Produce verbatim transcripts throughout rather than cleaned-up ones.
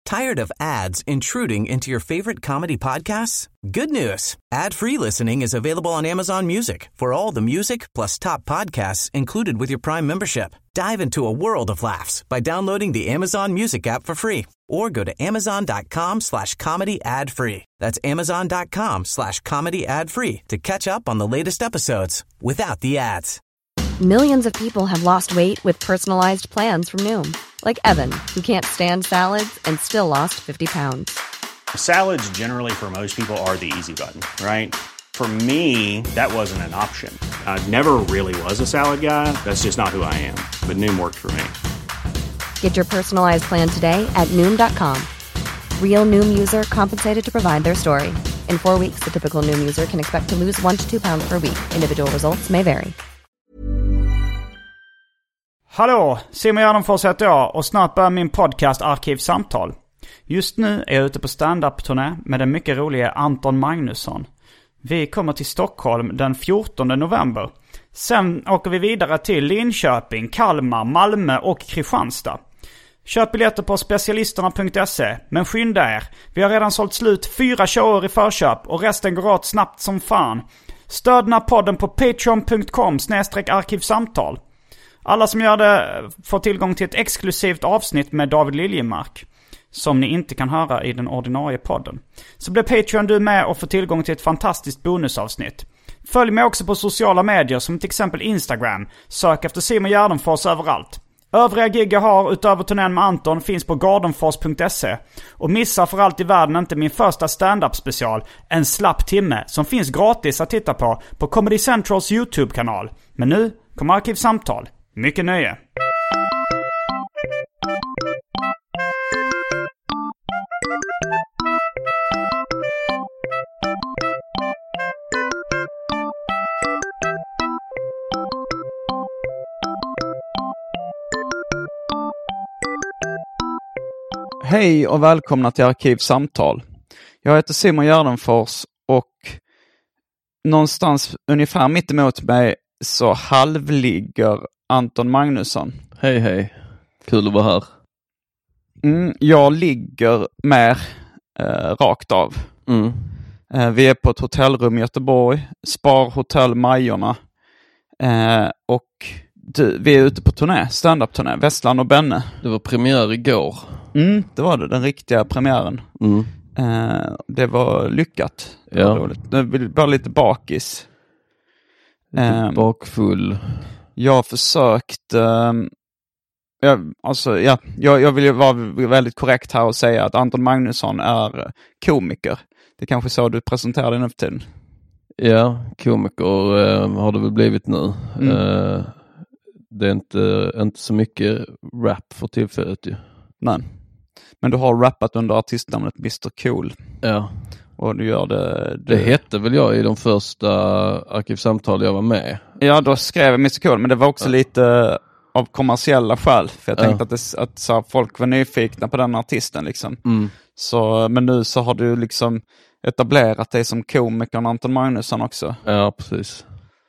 Tired of ads intruding into your favorite comedy podcasts? Good news. Ad-free listening is available on Amazon Music for all the music plus top podcasts included with your Prime membership. Dive into a world of laughs by downloading the Amazon Music app for free or go to amazon.com slash comedy ad free. That's amazon.com slash comedy ad free to catch up on the latest episodes without the ads. Millions of people have lost weight with personalized plans from Noom. Like Evan, who can't stand salads and still lost fifty pounds. Salads generally for most people are the easy button, right? For me, that wasn't an option. I never really was a salad guy. That's just not who I am. But Noom worked for me. Get your personalized plan today at Noom dot com. Real Noom user compensated to provide their story. In four weeks, the typical Noom user can expect to lose one to two pounds per week. Individual results may vary. Hallå, Simon Gärdenfors heter jag och snart börjar min podcast Arkivsamtal. Just nu är jag ute på stand-up-turné med den mycket roliga Anton Magnusson. Vi kommer till Stockholm den fjortonde november. Sen åker vi vidare till Linköping, Kalmar, Malmö och Kristianstad. Köp biljetter på specialisterna punkt se, men skynda er. Vi har redan sålt slut fyra shower i förköp och resten går åt snabbt som fan. Stöd den här podden på patreon punkt com slash arkivsamtal. Alla som gör det får tillgång till ett exklusivt avsnitt med David Liljemark som ni inte kan höra i den ordinarie podden. Så blir Patreon du med och får tillgång till ett fantastiskt bonusavsnitt. Följ mig också på sociala medier som till exempel Instagram. Sök efter Simon Gärdenfors överallt. Övriga gig jag har utöver turnén med Anton finns på gardenfors punkt se. Och missa för allt i världen inte min första stand-up special, En slapp timme, som finns gratis att titta på på Comedy Centrals YouTube-kanal. Men nu kommer Arkivsamtal. Mycket nöje. Hej och välkomna till Arkivsamtal. Jag heter Simon Gärdenfors och någonstans ungefär mitt emot mig så halvligger Anton Magnusson. Hej hej, kul att vara här. Mm, jag ligger mer eh, rakt av. Mm. Eh, vi är på ett hotellrum i Göteborg, Spar Hotell Majorna. Eh, och du, vi är ute på turné, stand-up-turné, Vestland och Benne. Det var premiär igår. Mm, det var det, den riktiga premiären. Mm. Eh, det var lyckat. Det ja. var roligt. Det var bara lite bakis. Lite eh, bakfull. Jag har försökt... Eh, jag, alltså, ja, jag, jag vill ju vara väldigt korrekt här och säga att Anton Magnusson är komiker. Det är kanske så du presenterar den upp till. Ja, komiker eh, har det väl blivit nu. Mm. Eh, det är inte, inte så mycket rap för tillfället ju. Nej. Men du har rappat under artistnamnet mister Cool. Ja. Och du gör det... Du... Det hette väl jag i de första arkivsamtal jag var med. Ja, då skrev jag mister Cool. Men det var också ja. lite av kommersiella skäl. För jag tänkte ja. att, det, att så, folk var nyfikna på den artisten liksom. Mm. Så, men nu så har du liksom etablerat dig som komikern Anton Magnusson också. Ja, precis.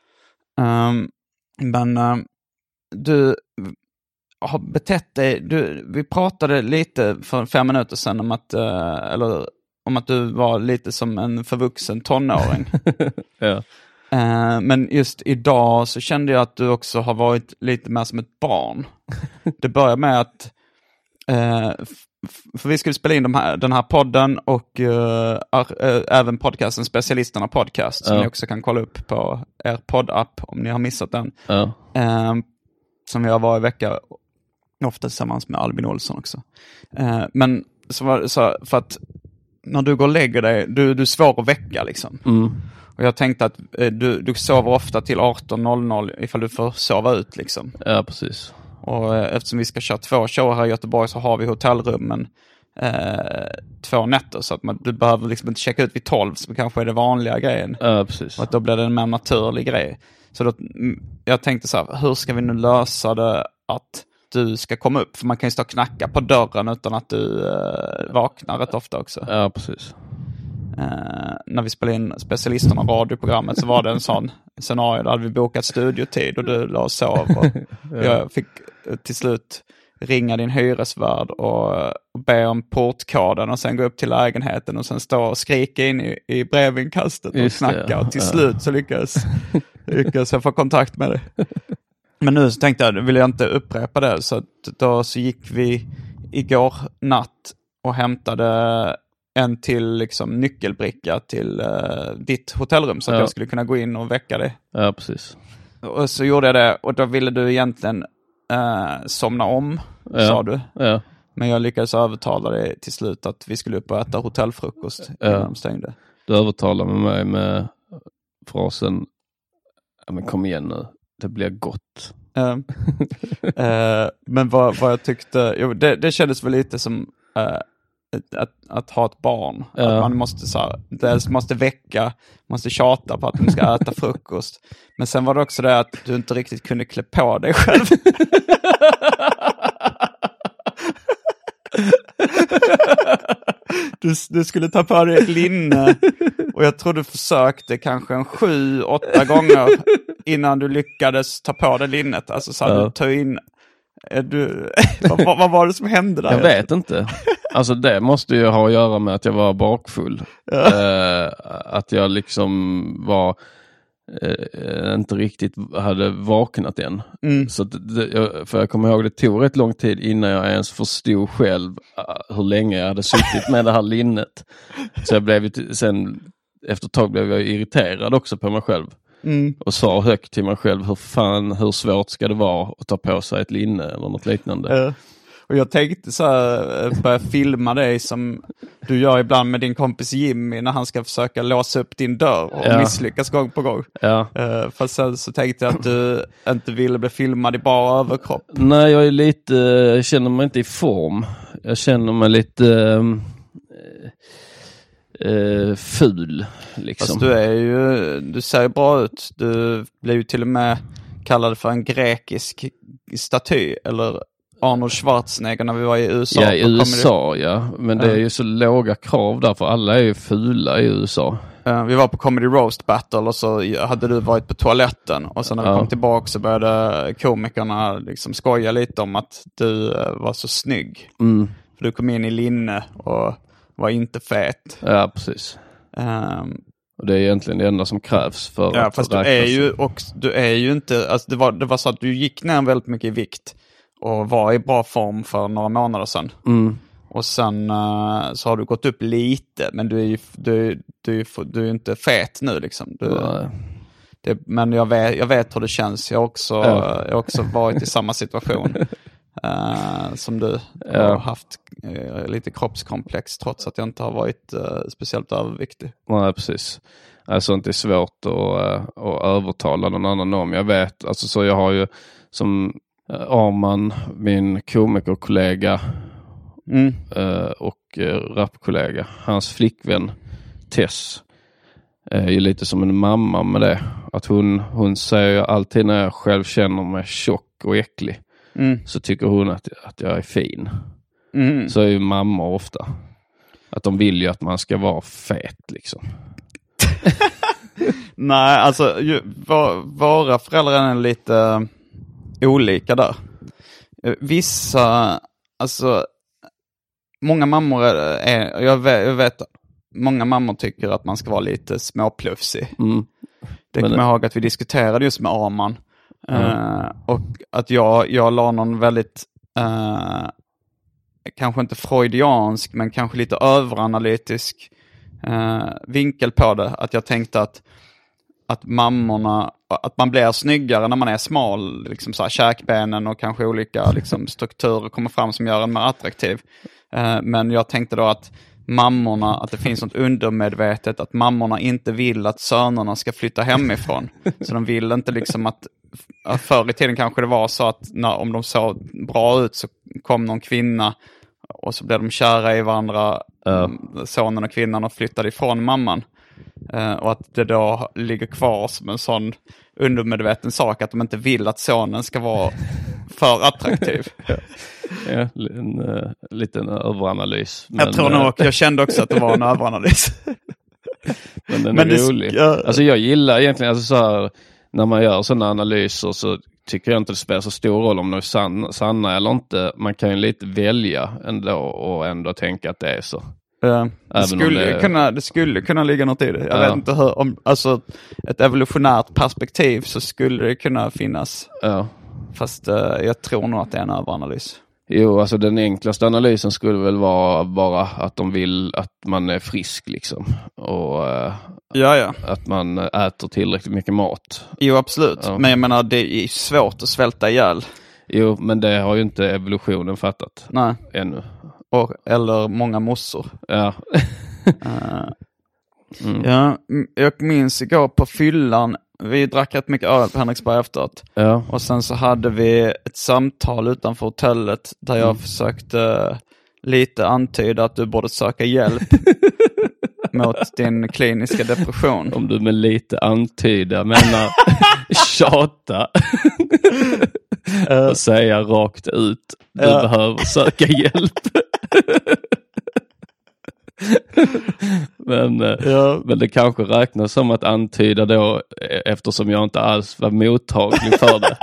Um, men um, du har betett dig... Du, vi pratade lite för fem minuter sedan om att, uh, eller, om att du var lite som en förvuxen tonåring. ja. uh, men just idag så kände jag att du också har varit lite mer som ett barn. Det börjar med att... Uh, för vi skulle spela in de här, den här podden och uh, ar, uh, även podcasten Specialisterna podcast som ja. ni också kan kolla upp på er poddapp om ni har missat den. Ja. Uh, som jag var i vecka ofta tillsammans med Albin Olsson också. Uh, men så var, så för att när du går och lägger dig, du, du är svår att väcka liksom. Mm. Och jag tänkte att uh, du, du sover ofta till arton noll noll ifall du får sova ut liksom. Ja, precis. Och eh, eftersom vi ska köra två shower här i Göteborg så har vi hotellrummen eh, två nätter. Så att man, du behöver liksom inte checka ut vid tolv som kanske är det vanliga grejen. Ja, precis. Och att då blir det en mer naturlig grej. Så då, jag tänkte så här, hur ska vi nu lösa det att du ska komma upp? För man kan ju stå och knacka på dörren utan att du eh, vaknar rätt ofta också. Ja, precis. Eh, när vi spelade in Specialisterna radioprogrammet så var det en sån scenario. Där hade vi bokat studiotid och du la och sov. Och ja. Jag fick till slut ringa din hyresvärd och, och be om portkoden och sen gå upp till lägenheten och sen stå och skrika in i, i brevinkastet och Just knacka. det, ja. Och till Ja. slut så lyckas, lyckas jag få kontakt med dig. Men nu så tänkte jag, vill jag inte upprepa det. Så att då så gick vi igår natt och hämtade en till liksom nyckelbricka till uh, ditt hotellrum så att Ja. jag skulle kunna gå in och väcka dig. Ja, precis. Och så gjorde jag det och då ville du egentligen uh, somna om, Ja. sa du. Ja. Men jag lyckades övertala dig till slut att vi skulle upp och äta hotellfrukost innan Ja. de stängde. Du övertalar med mig med frasen, ja men kom igen nu, det blir gott. Uh, uh, men vad, vad jag tyckte, jo, det, det kändes väl lite som uh, att, att ha ett barn. Ja. Att man måste, så här, dels måste väcka, måste tjata på att man ska äta frukost. Men sen var det också det att du inte riktigt kunde klä på dig själv. Du, du skulle ta på dig ett linne och jag tror du försökte kanske en sju, åtta gånger innan du lyckades ta på dig linnet. Alltså så här, Ja. du tog in... Är du, vad, vad, vad var det som hände där? Jag vet inte. Alltså det måste ju ha att göra med att jag var bakfull. Ja. Eh, att jag liksom var eh, inte riktigt hade vaknat än. Mm. Så att det, jag, för jag kommer ihåg det tog rätt lång tid innan jag ens förstod själv uh, hur länge jag hade suttit med det här linnet. Så jag blev ju t- sen efter ett tag blev jag irriterad också på mig själv. Mm. Och sa högt till mig själv, hur fan, hur svårt ska det vara att ta på sig ett linne eller något liknande. Uh, och jag tänkte så här, uh, börja filma dig som du gör ibland med din kompis Jimmy när han ska försöka låsa upp din dörr och Ja. misslyckas gång på gång. Ja. Uh, fast sen så tänkte jag att du inte ville bli filmad i bara överkropp. Nej, jag är lite, jag känner mig inte i form. Jag känner mig lite äh, äh, ful liksom. Fast du är ju, du ser ju bra ut. Du blev ju till och med kallad för en grekisk staty eller Arnold Schwarzenegger när vi var i U S A. Ja, i på U S A, Comedy. ja. Men det är ju så låga krav där, för alla är ju fula i U S A. Uh, vi var på Comedy Roast Battle och så hade du varit på toaletten. Och sen när vi Ja. kom tillbaka så började komikerna liksom skoja lite om att du uh, var så snygg. Mm. För du kom in i linne och var inte fet. Ja, precis. Um, Och det är egentligen det enda som krävs för ja, att fast du räknas. är ju också, du är ju inte, alltså det var, det var så att du gick ner väldigt mycket i vikt och var i bra form för några månader sedan. Mm. Och sen uh, så har du gått upp lite, men du är ju du, du, du, du är ju inte fet nu liksom. Du, Nej. det, men jag vet, jag vet hur det känns. Jag har också, Ja. jag har också varit i samma situation uh, som du. Ja. har haft uh, lite kroppskomplex trots att jag inte har varit uh, speciellt överviktig. Nej, precis. Alltså inte är svårt att, äh, att övertala någon annan om. Jag vet, alltså så jag har ju som äh, Arman, min komikerkollega Mm. äh, och äh, rapkollega, hans flickvän Tess är ju lite som en mamma med det. Att hon, hon säger alltid när jag själv känner mig tjock och äcklig Mm. så tycker hon att, att jag är fin. Mm. Så är ju mamma ofta. Att de vill ju att man ska vara fet liksom. Nej, alltså ju, var, våra föräldrar är lite uh, olika där. Uh, vissa, alltså många mammor är, är jag, vet, jag vet, många mammor tycker att man ska vara lite småplufsig. Mm. Det Men- kommer jag ihåg att vi diskuterade just med Arman. Mm. Uh, och att jag, jag la någon väldigt, uh, kanske inte freudiansk, men kanske lite överanalytisk uh, vinkel på det. Att jag tänkte att att mammorna, att man blir snyggare när man är smal, liksom så här käkbenen och kanske olika liksom, strukturer kommer fram som gör en mer attraktiv. Uh, men jag tänkte då att mammorna, att det finns något undermedvetet, att mammorna inte vill att sönerna ska flytta hemifrån. Så de vill inte liksom att, att förr i tiden kanske det var så att när, om de såg bra ut så kom någon kvinna och så blev de kära i varandra, Ja. sonen och kvinnan, och flyttade ifrån mamman. Uh, och att det då ligger kvar som en sån undermedveten sak att de inte vill att sonen ska vara för attraktiv. Ja, en uh, liten överanalys. Jag Men, tror eh, nog, jag kände också att det var en överanalys. Men den Men är det sk- rolig. ja. Alltså jag gillar egentligen, alltså så här, när man gör sådana analyser så tycker jag inte det spelar så stor roll om de är sanna, sanna eller inte. Man kan ju lite välja ändå och ändå tänka att det är så. Ja, det, skulle det... Kunna, det skulle kunna ligga något i det. Jag ja. vet inte hur, om alltså ett evolutionärt perspektiv så skulle det kunna finnas. Ja. Fast uh, jag tror nog att det är en överanalys. Jo, alltså den enklaste analysen skulle väl vara bara att de vill att man är frisk liksom. Och uh, ja, ja. att man äter tillräckligt mycket mat. Jo, absolut. Ja. Men jag menar, det är svårt att svälta ihjäl. Jo, men det har ju inte evolutionen fattat. Nej. Ännu. Och, eller många mossor. Ja. uh, mm. Ja, jag minns igår på fyllan. Vi drack rätt mycket öl på Henriksberg efteråt. Ja. Och sen så hade vi ett samtal utanför hotellet där jag mm. försökte lite antyda att du borde söka hjälp mot din kliniska depression. Om du med lite antyda menar tjata och säga rakt ut du ja. behöver söka hjälp. men, ja. men det kanske räknas som att antyda då eftersom jag inte alls var mottaglig för det.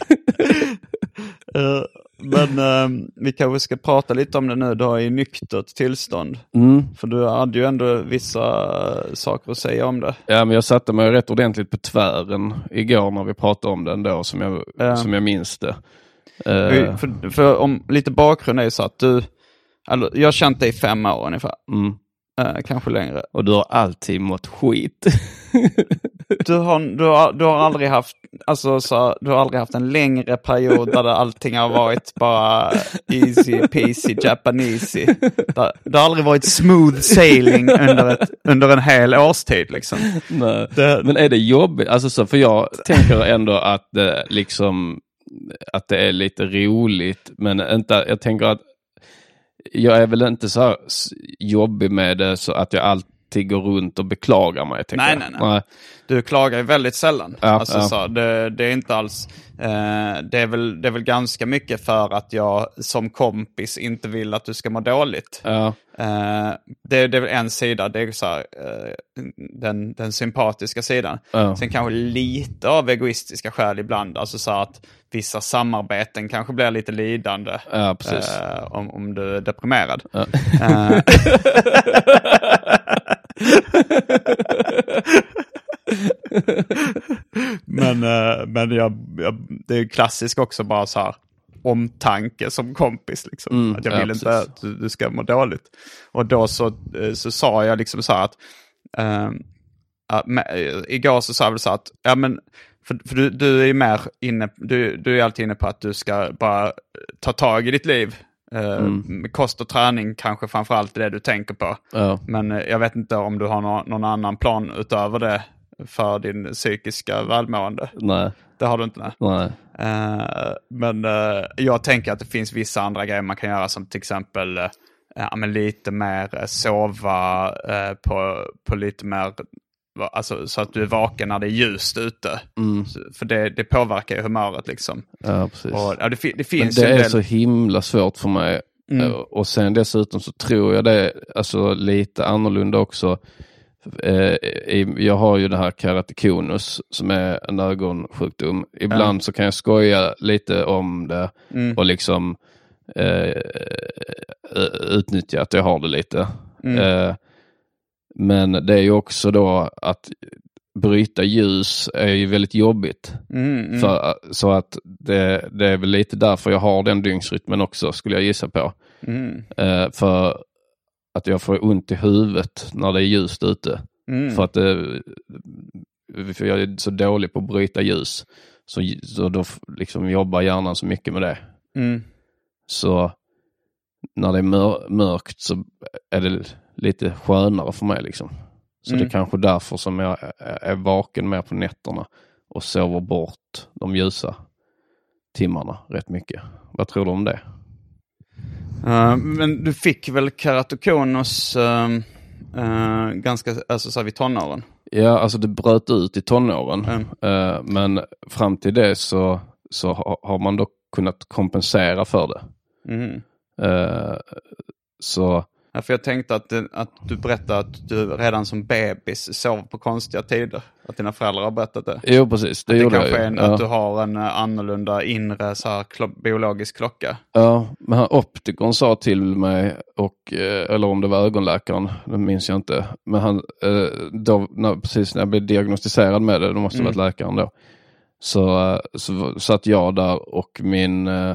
uh, men uh, vi kanske ska prata lite om det nu då i nyktert tillstånd. Mm. För du hade ju ändå vissa saker att säga om det. Ja, men jag satte mig rätt ordentligt på tvären igår när vi pratade om den då som jag, uh. som jag minns det. Uh. För, för om lite bakgrund är ju så att du, alltså, jag har känt dig i fem år ungefär. Mm. Uh, kanske längre. Och du har alltid mått skit. du, har, du, har, du har aldrig haft alltså, så, du har aldrig haft en längre period där allting har varit bara easy peasy japanesey. Det, det har aldrig varit smooth sailing under, ett, under en hel årstid liksom. Nej. Det, men är det jobbigt? Alltså, så, för jag tänker ändå att det, liksom, att det är lite roligt. Men inte, jag tänker att jag är väl inte så jobbig med det så att jag alltid går runt och beklagar mig. Nej, nej, nej, nej. Du klagar ju väldigt sällan. Ja, alltså, ja. Så, det, det är inte alls... Eh, det, är väl, det är väl ganska mycket för att jag som kompis inte vill att du ska må dåligt. Ja. Eh, det, det är väl en sida, det är så här, eh, den, den sympatiska sidan. Ja. Sen kanske lite av egoistiska skäl ibland. Alltså så att vissa samarbeten kanske blir lite lidande. Ja, precis. Eh, om, om du är deprimerad. Ja. Eh, men men jag, jag, det är klassiskt också bara så här omtanke som kompis liksom. Mm, att jag ja, vill precis. inte att du, du ska må dåligt. Och då så, så sa jag liksom så här att äh, äh, med, igår så sa jag väl så här att ja men för, för du, du är ju mer inne du, du är alltid inne på att du ska bara ta tag i ditt liv. Mm. Uh, kost och träning kanske framförallt är det du tänker på. Ja. Men uh, jag vet inte om du har no- någon annan plan utöver det för din psykiska välmående. Nej. Det har du inte. Nej. Nej. Uh, men uh, jag tänker att det finns vissa andra grejer man kan göra som till exempel uh, ja, men lite mer uh, sova uh, på, på lite mer alltså, så att du är vaken när det är ljust ute. Mm. För det, det påverkar ju humöret liksom. Ja, precis. Och, ja, det, det finns Men det ju är del... så himla svårt för mig. Mm. Och sen dessutom så tror jag det är alltså, lite annorlunda också. Eh, jag har ju det här keratokonus som är en ögonsjukdom. Ibland mm. så kan jag skoja lite om det mm. och liksom eh, utnyttja att jag har det lite. Mm. Eh, men det är ju också då att bryta ljus är ju väldigt jobbigt. Mm, mm. För, så att det, det är väl lite därför jag har den dygnsrytmen också, skulle jag gissa på. Mm. Eh, för att jag får ont i huvudet när det är ljust ute. Mm. För att det, för jag är så dålig på att bryta ljus. Så, så då liksom jobbar hjärnan så mycket med det. Mm. Så när det är mör, mörkt så är det lite skönare för mig liksom. Så mm. det är kanske därför som jag är vaken mer på nätterna och sover bort de ljusa timmarna rätt mycket. Vad tror du om det? Uh, men du fick väl keratokonus uh, uh, ganska, alltså så här vid tonåren? Ja, alltså det bröt ut i tonåren. Mm. Uh, men fram till det så, så ha, har man dock kunnat kompensera för det. Mm. Uh, så... Ja, för jag tänkte att, det, att du berättade att du redan som bebis sov på konstiga tider. Att dina föräldrar har berättat det. Jo, precis. Det, det gjorde kanske jag är en, ja. Att du har en annorlunda inre så här, klo- biologisk klocka. Ja, men han optikern sa till mig, och, eller om det var ögonläkaren, det minns jag inte. Men han, då, när, precis när jag blev diagnostiserad med det, då måste det mm. varit läkaren då. Så, så satt jag där och min, äh,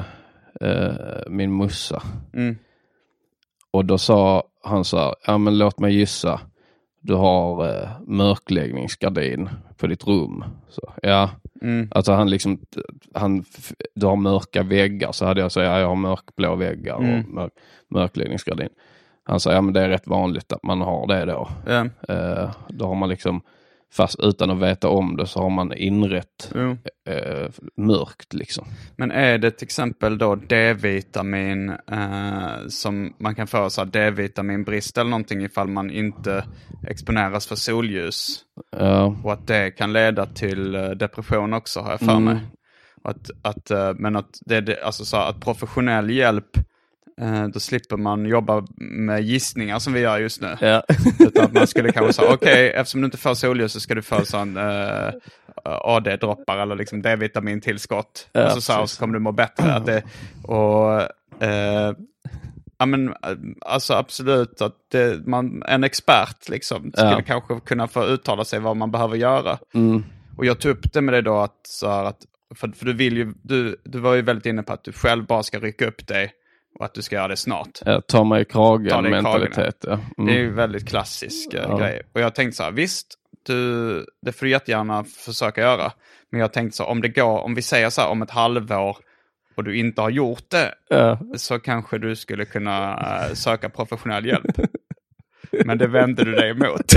min mussa. Mm. Och då sa han så här, ja men låt mig gissa. Du har äh, mörkläggningsgardin på ditt rum. Så, ja, mm. alltså han liksom, han, du har mörka väggar. Så hade jag sagt, ja jag har mörkblå väggar mm. och mörk, mörkläggningsgardin. Han sa, ja men det är rätt vanligt att man har det då. Mm. Äh, då har man liksom, fast utan att veta om det så har man inrätt mm. äh, mörkt liksom. Men är det till exempel då D-vitamin äh, som man kan få så här D-vitaminbrist eller någonting ifall man inte exponeras för solljus? Ja. Och att det kan leda till depression också, har jag för mig. Mm. Att, att, men att, det, alltså så här, att professionell hjälp, då slipper man jobba med gissningar som vi gör just nu. Ja. Utan att man skulle kanske säga, okej, okay, eftersom du inte får solljus så ska du få sån uh, A D-droppar eller liksom D-vitamintillskott. Ja, och så, så, så kommer du må bättre. Att det, och uh, ja, men, alltså absolut att det, man, en expert liksom skulle ja. kanske kunna få uttala sig vad man behöver göra. Mm. Och jag tog upp det med det då att, så här, att för, för du vill ju, du, du var ju väldigt inne på att du själv bara ska rycka upp dig. Och att du ska göra det snart. Ja, ta mig i kragen mentalitet. Ja. Mm. Det är ju väldigt klassisk ja. grej. Och jag tänkte så här, visst, du, det får du jättegärna försöka göra. Men jag tänkte så här, om det går, om vi säger så här om ett halvår och du inte har gjort det. Ja. Så kanske du skulle kunna uh, söka professionell hjälp. Men det vände du dig emot.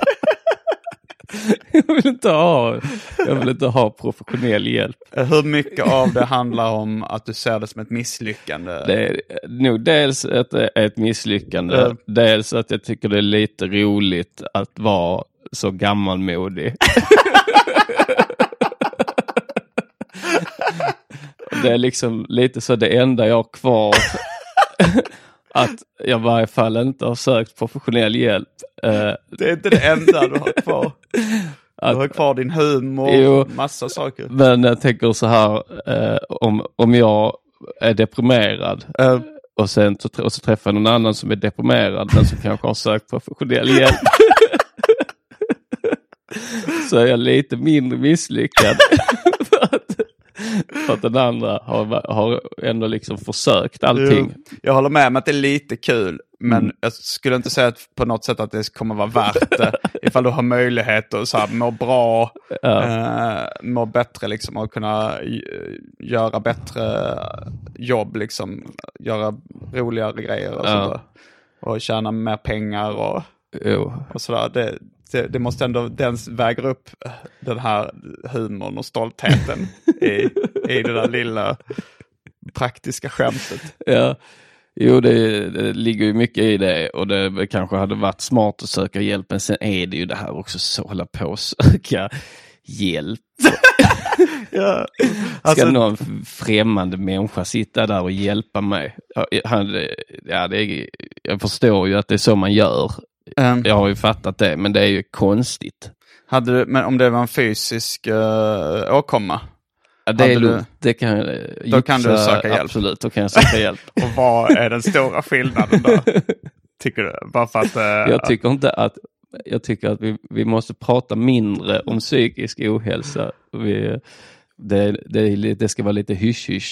Jag vill inte ha, jag vill inte ha professionell hjälp. Hur mycket av det handlar om att du ser det som ett misslyckande? Det är nog dels att det är ett misslyckande. Mm. Dels att jag tycker det är lite roligt att vara så gammalmodig. Det är liksom lite så det enda jag har kvar. Att jag i varje fall inte har sökt professionell hjälp. Det är inte det enda du har kvar. Du har kvar din humor och massa saker. Men jag tänker så här, eh, om, om jag är deprimerad uh. och, sen, och så träffar någon annan som är deprimerad men som kanske har sökt professionell hjälp. Så är jag lite mindre misslyckad. för, att, för att den andra har, har ändå liksom försökt allting. Jo, jag håller med om att det är lite kul. Men mm. jag skulle inte säga att på något sätt att det kommer vara värt det. Ifall du har möjlighet att så här, må bra, ja. eh, må bättre liksom, och kunna göra bättre jobb liksom, göra roligare grejer och, ja. sådär, och tjäna mer pengar och, och sådär. Det, det, det måste ändå, den väger upp den här humorn och stoltheten i, i det där lilla praktiska skämtet. Ja. Jo, det, det ligger ju mycket i det, och det kanske hade varit smart att söka hjälp, men sen är det ju det här också, så hålla på att söka hjälp. Ja, alltså... Ska någon främmande människa sitta där och hjälpa mig? Han, ja, det är, jag förstår ju att det är så man gör. Mm. Jag har ju fattat det, men det är ju konstigt. Hade du, men om det var en fysisk uh, åkomma? Ja, det, är du, det kan, då kan du söka hjälp. Absolut, då kan jag söka hjälp. Och vad är den stora skillnaden då? Tycker du? Bara för att, uh, jag tycker inte att jag tycker att vi, vi måste prata mindre om psykisk ohälsa. Vi, det, det, det ska vara lite hysch-hysch.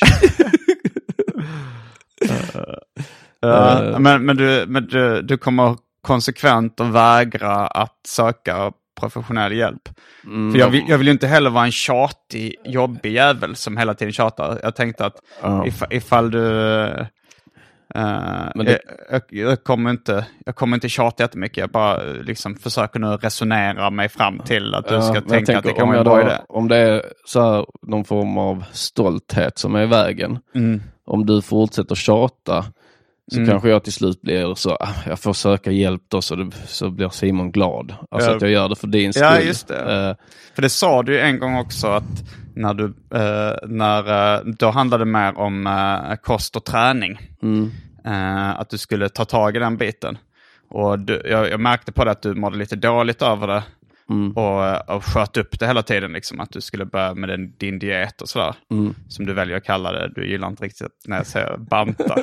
uh, uh, men men, du, men du, du kommer konsekvent att vägra att söka professionell hjälp. Mm. För jag vill, jag vill ju inte heller vara en tjatig, jobbig jävel som hela tiden tjatar. Jag tänkte att oh. if, ifall du... Uh, Men det... jag, jag, jag, kommer inte, jag kommer inte tjata jättemycket. Jag bara liksom försöker nu resonera mig fram till att du ska ja, tänka tänker, att det kan vara en bra idé. Om det är så här, någon form av stolthet som är i vägen. Mm. Om du fortsätter tjata, så mm. kanske jag till slut blir så, jag får söka hjälp då, så, det, så blir Simon glad. Alltså ja. Att jag gör det för din skull. Ja, just det. Uh, för det sa du ju en gång också, att när du, uh, när, uh, då handlade det mer om uh, kost och träning. Mm. Uh, att du skulle ta tag i den biten. Och du, jag, jag märkte på det att du mådde lite dåligt över det. Mm. Och, och sköt upp det hela tiden liksom, att du skulle börja med den, din diet och sådär. Mm. Som du väljer att kalla det. Du gillar inte riktigt när jag säger banta.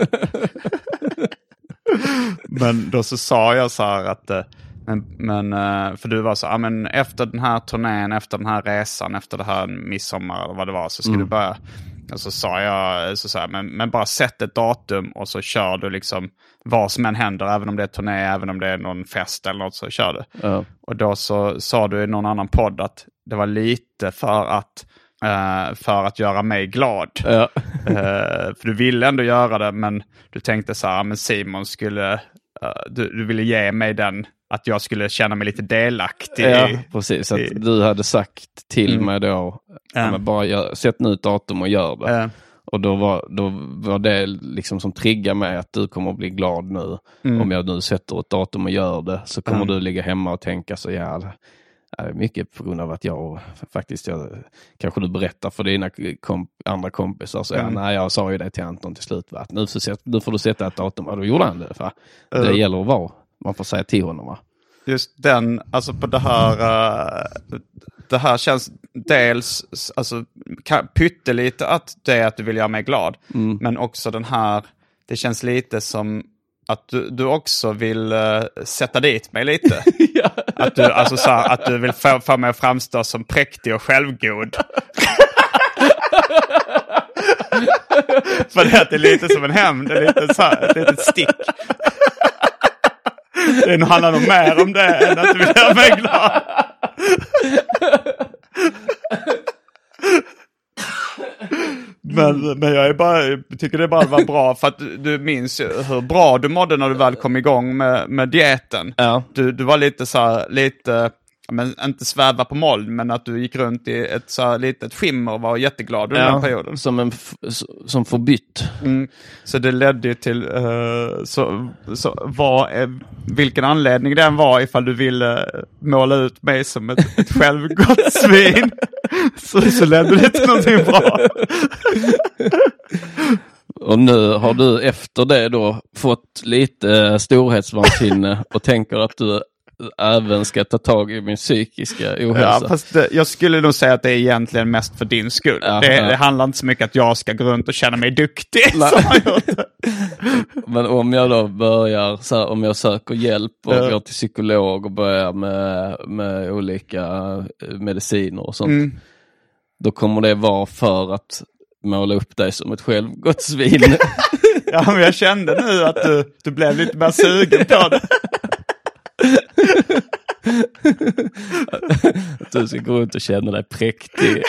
Men då så sa jag så här att men, men för du var så ja, men efter den här turnén, efter den här resan, efter det här midsommar eller vad det var, så ska mm. du börja. Och så sa jag så, så här, men, men bara sätt ett datum och så kör du liksom vad som än händer, även om det är turné, även om det är någon fest eller något, så kör du. Uh. Och då så sa du i någon annan podd att det var lite för att uh, för att göra mig glad. Uh. uh, för du ville ändå göra det, men du tänkte så här, men Simon skulle, uh, du, du ville ge mig den, att jag skulle känna mig lite delaktig. Ja, precis. Att i... du hade sagt till mm. mig då, uh. men bara gör, sätt nu ett datum och gör det. Uh. Och då var, då var det liksom som triggar mig att du kommer att bli glad nu. Mm. Om jag nu sätter ett datum och gör det, så kommer mm. du ligga hemma och tänka så ja, det är mycket på grund av att jag faktiskt, jag, kanske du berättar för dina komp, andra kompisar så mm. ja, nej, jag sa ju det till Anton till slut, va? Att nu, så, nu får du sätta ett datum. Och då gjorde han det, va? Mm. Det gäller att vara. Man får säga till honom, va? Just den, alltså på det här uh, det här känns dels alltså pyttelite att det är att du vill göra mig glad, mm. men också den här, det känns lite som att du, du också vill uh, sätta dit mig lite. Ja. Att du alltså så här, att du vill få, få mig att framstå som präktig och självgod. För det, det är lite som en hämnd, det är lite så här, ett litet stick. Det handlar nog mer om det än att du vill göra mig glad. Men, men jag är bara, tycker det bara var bra för att du, du minns hur bra du mådde när du väl kom igång med, med dieten. Ja. Du, du var lite så här, lite, men inte sväva på moln, men att du gick runt i ett så här litet skimmer och var jätteglad under ja, den perioden. Som en f- som förbytt. Mm. Så det ledde ju till uh, så, så vad är, vilken anledning den var, ifall du ville måla ut mig som ett, ett självgott svin. så, så ledde det till någonting bra. Och nu har du efter det då fått lite storhetsvansinne och tänker att du även ska ta tag i min psykiska ohälsa. Ja, fast det, jag skulle nog säga att det är egentligen mest för din skull. Ja, det, ja. det handlar inte så mycket att jag ska gå runt och känna mig duktig. Men om jag då börjar så här, om jag söker hjälp och ja. går till psykolog och börjar med, med olika mediciner och sånt, mm. då kommer det vara för att måla upp dig som ett självgott svin. Ja, men jag kände nu att du, du blev lite mer sugen på det. Att du ska gå runt och känna dig präktig.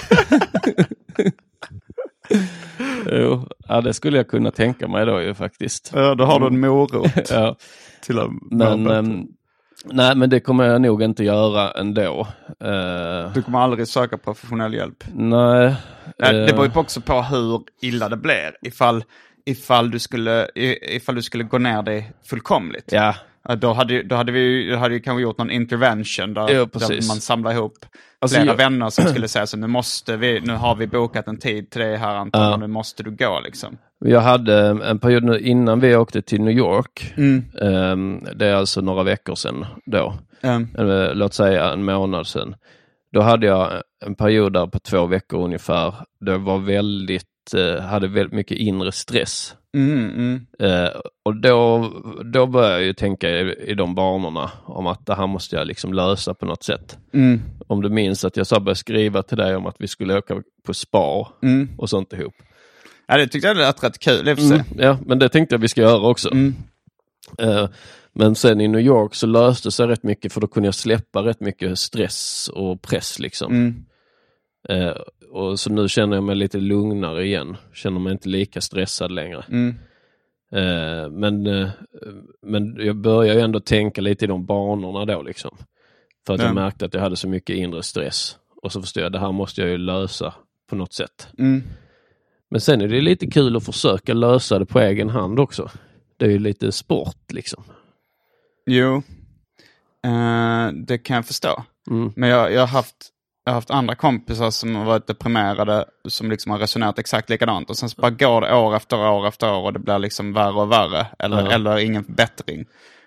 Jo, ja, det skulle jag kunna tänka mig då ju faktiskt. Ja, då har du en morot. Ja. Till att men, äm, nej, men det kommer jag nog inte göra ändå. Uh, du kommer aldrig söka professionell hjälp? Nej. nej det beror ju också på hur illa det blir. Ifall, ifall, du skulle, ifall du skulle gå ner dig fullkomligt. Ja. Då hade, då hade vi då hade vi kanske gjort någon intervention där, ja, där man samlar ihop alltså, flera jag... vänner som skulle säga så nu måste vi, nu har vi bokat en tid till dig här Anton, ja. och nu måste du gå liksom. Jag hade en period nu innan vi åkte till New York, mm. um, det är alltså några veckor sedan då, mm. eller, låt säga en månad sedan. Då hade jag en period där på två veckor ungefär, det var väldigt, hade väldigt mycket inre stress. Mm, mm. Eh, och då, då började jag ju tänka i, i de banorna om att det här måste jag liksom lösa på något sätt. Mm. Om du minns att jag sa började skriva till dig om att vi skulle åka på spa mm. och sånt ihop. Ja, det tyckte jag lät rätt kul i och för sig. Mm, ja, men det tänkte jag vi ska göra också. Mm. Eh, men sen i New York så löste sig rätt mycket, för då kunde jag släppa rätt mycket stress och press liksom. Mm. Eh, och så nu känner jag mig lite lugnare igen. Känner mig inte lika stressad längre. Mm. Eh, men, eh, men jag börjar ju ändå tänka lite i de banorna då liksom. För att mm. jag märkte att jag hade så mycket inre stress. Och så förstår jag att det här måste jag ju lösa på något sätt. Mm. Men sen är det lite kul att försöka lösa det på egen hand också. Det är ju lite sport liksom. Jo, uh, det kan jag förstå. Mm. Men jag, jag har haft Jag har haft andra kompisar som har varit deprimerade, som liksom har resonerat exakt likadant. Och sen så bara går det år efter år efter år och det blir liksom värre och värre. Eller, ja. eller ingen bättring.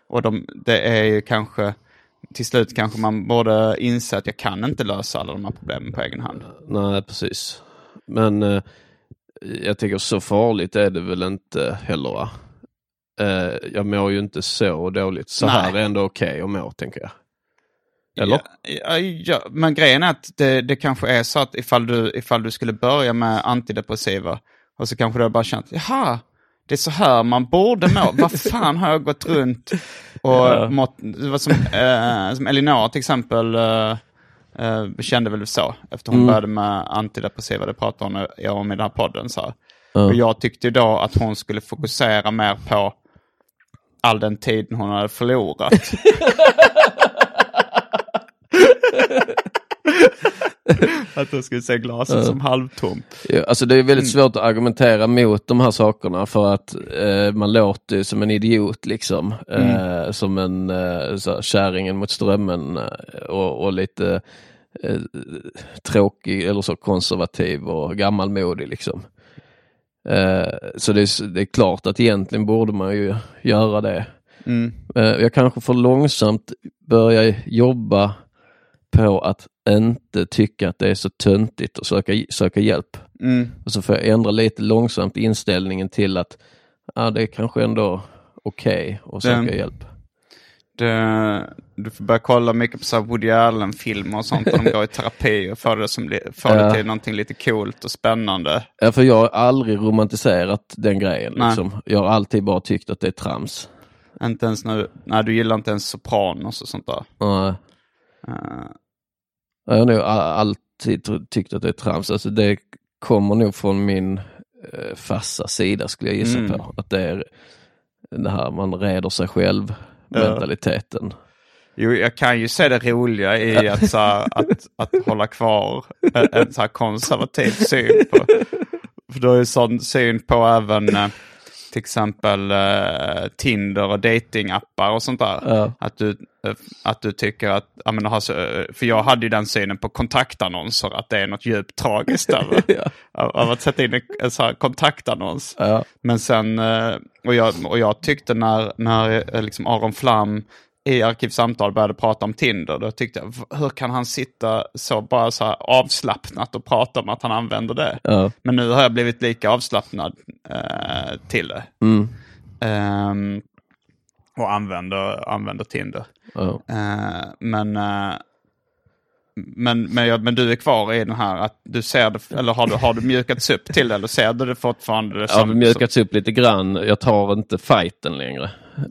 Och de, det är ju kanske, till slut kanske man borde inse att jag kan inte lösa alla de här problemen på egen hand. Nej, precis. Men eh, jag tycker så farligt är det väl inte heller, va? Eh, jag mår ju inte så dåligt. Så Nej. här är ändå okej okay att må, tänker jag. Eller? Ja, ja, ja, men grejen är att det, det kanske är så att ifall du, ifall du skulle börja med antidepressiva och så kanske du bara känt, jaha, det är så här man borde må. Vad fan har jag gått runt och ja. mått, det var som, eh, som Elinor till exempel eh, eh, kände väl så efter hon mm. började med antidepressiva, det pratade hon om i den här podden så här. Ja. Och jag tyckte då att hon skulle fokusera mer på all den tiden hon hade förlorat. Att du skulle se glaset uh. som halvtomt. Ja, alltså det är väldigt svårt att argumentera mot de här sakerna för att eh, man låter som en idiot liksom. Eh, mm. Som en eh, så, kärringen mot strömmen och, och lite eh, tråkig eller så konservativ och gammalmodig liksom. Eh, så det är, det är klart att egentligen borde man ju göra det. Mm. Eh, jag kanske får långsamt börja jobba på att inte tycka att det är så töntigt att söka, söka hjälp. Mm. Och så får jag ändra lite långsamt inställningen till att ah, det är kanske ändå okej okay att söka det, hjälp. Det, du får börja kolla mycket på så Woody Allen-filmer och sånt och de går i terapi och får det, som, får det till någonting lite coolt och spännande. Ja, för jag har aldrig romantiserat den grejen. Liksom. Jag har alltid bara tyckt att det är trams. Inte ens när, när du gillar inte ens Sopranos och sånt där. Nej. Uh. Jag har nog alltid tyckt att det är trams. Alltså det kommer nog från min eh, fassa sida skulle jag gissa mm. på. Att det är det här man reder sig själv ja. mentaliteten. Jo, jag kan ju se det roliga i att, så här, att, att hålla kvar en, en så här konservativ syn på. För då är ju sån syn på även eh, till exempel eh, Tinder och datingappar och sånt där. Ja. Att du att du tycker att ja, men, för jag hade ju den synen på kontaktannonser att det är något djupt tragiskt där, ja. av, av att sätta in en, en så här kontaktannons. Ja. Men sen och jag, och jag tyckte när, när liksom Aron Flam i Arkivsamtal började prata om Tinder, då tyckte jag, hur kan han sitta så bara så här avslappnat och prata om att han använder det? Ja. Men nu har jag blivit lika avslappnad eh, till det. Mm. Um, och använder, använder Tinder. Oh. Uh, men, uh, men, men, jag, men du är kvar i den här att du ser det, eller har du, har du mjukats upp till det eller ser du det fortfarande? Det som, jag har mjukats som... upp lite grann. Jag tar inte fighten längre.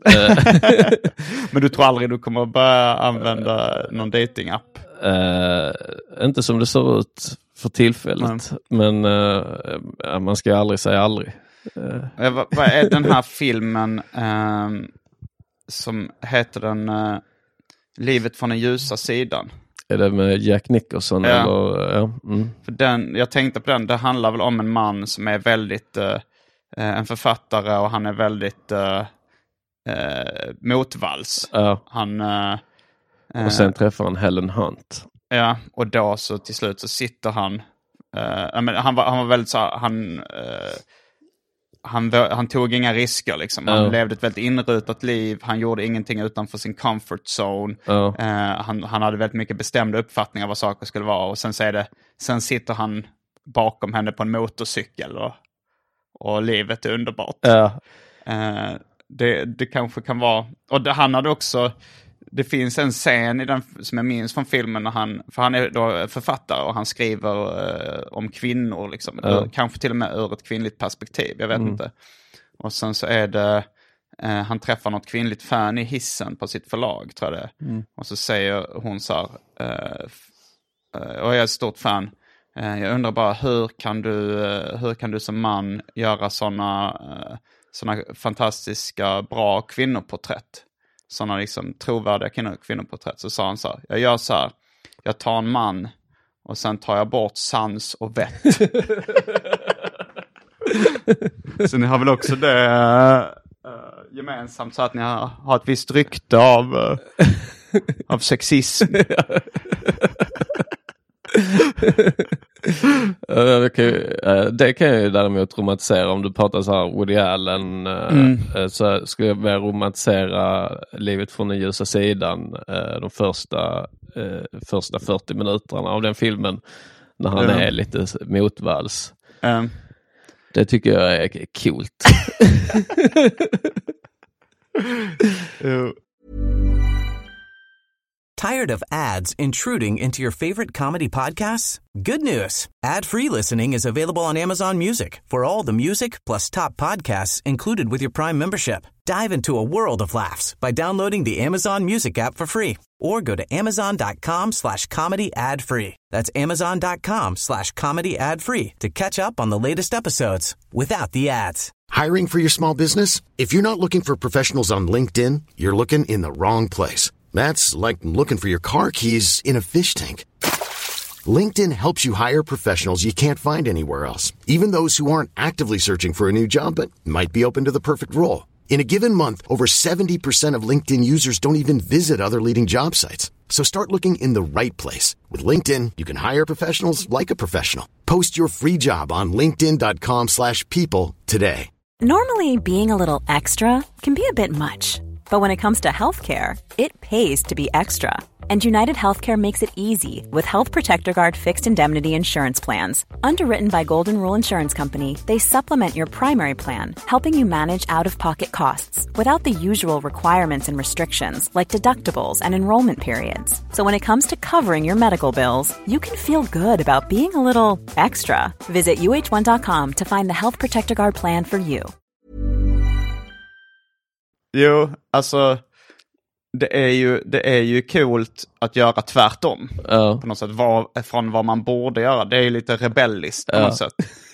Men du tror aldrig du kommer att börja använda någon datingapp? Uh, inte som det ser ut för tillfället. Mm. Men uh, man ska ju aldrig säga aldrig. Uh. Vad, vad är den här filmen... Uh, som heter den uh, Livet från den ljusa sidan. Är det med Jack Nicholson? Ja. Eller, ja. Mm. För den, jag tänkte på den, det handlar väl om en man som är väldigt uh, en författare och han är väldigt uh, uh, motvalls. Ja. Han, uh, och sen träffar han Helen Hunt. Ja, och då så till slut så sitter han uh, men han, var, han var väldigt så han... Uh, Han, han tog inga risker liksom. Han uh. levde ett väldigt inrutat liv. Han gjorde ingenting utanför sin comfort zone. Uh. Uh, han, han hade väldigt mycket bestämda uppfattningar vad saker skulle vara. Och sen, så är det, sen sitter han bakom henne på en motorcykel. Och, och livet är underbart. Uh. Uh, det, det kanske kan vara... Och det, han hade också... Det finns en scen i den som jag minns från filmen när han, för han är då författare och han skriver uh, om kvinnor liksom, ja. ur, kanske till och med ur ett kvinnligt perspektiv, jag vet mm. inte. Och sen så är det uh, han träffar något kvinnligt fan i hissen på sitt förlag, tror jag det. Mm. Och så säger hon så här, uh, uh, och jag är ett stort fan. Uh, jag undrar bara hur kan du uh, hur kan du som man göra såna uh, såna fantastiska bra kvinnoporträtt? Sådana liksom trovärdiga kvinnor, kvinnoporträtt. Så sa han så här, jag gör så här, jag tar en man och sen tar jag bort sans och vett. Så ni har väl också det uh, gemensamt så att ni har, har ett visst rykte av, uh, av sexism. det, kan ju, det kan jag ju däremot romantisera. Om du pratar så här Woody Allen, mm. så skulle jag vilja romantisera Livet från den ljusa sidan, de första, första fyrtio minuterna av den filmen, när han mm. är lite motvalls. Mm. Det tycker jag är coolt. Tired of ads intruding into your favorite comedy podcasts? Good news. Ad-free listening is available on Amazon Music for all the music plus top podcasts included with your Prime membership. Dive into a world of laughs by downloading the Amazon Music app for free or go to amazon.com slash comedy ad free. That's amazon.com slash comedy ad free to catch up on the latest episodes without the ads. Hiring for your small business? If you're not looking for professionals on LinkedIn, you're looking in the wrong place. That's like looking for your car keys in a fish tank. LinkedIn helps you hire professionals you can't find anywhere else, even those who aren't actively searching for a new job but might be open to the perfect role. In a given month, over seventy percent of LinkedIn users don't even visit other leading job sites. So start looking in the right place. With LinkedIn, you can hire professionals like a professional. Post your free job on linkedin.com slash people today. Normally, being a little extra can be a bit much. But when it comes to healthcare, it pays to be extra. And United Healthcare makes it easy with Health Protector Guard fixed indemnity insurance plans. Underwritten by Golden Rule Insurance Company, they supplement your primary plan, helping you manage out-of-pocket costs without the usual requirements and restrictions like deductibles and enrollment periods. So when it comes to covering your medical bills, you can feel good about being a little extra. Visit U H one dot com to find the Health Protector Guard plan for you. Jo, alltså det är ju, det är ju coolt att göra tvärtom. Uh. På något sätt, var, från vad man borde göra. Det är ju lite rebelliskt på uh. något sätt.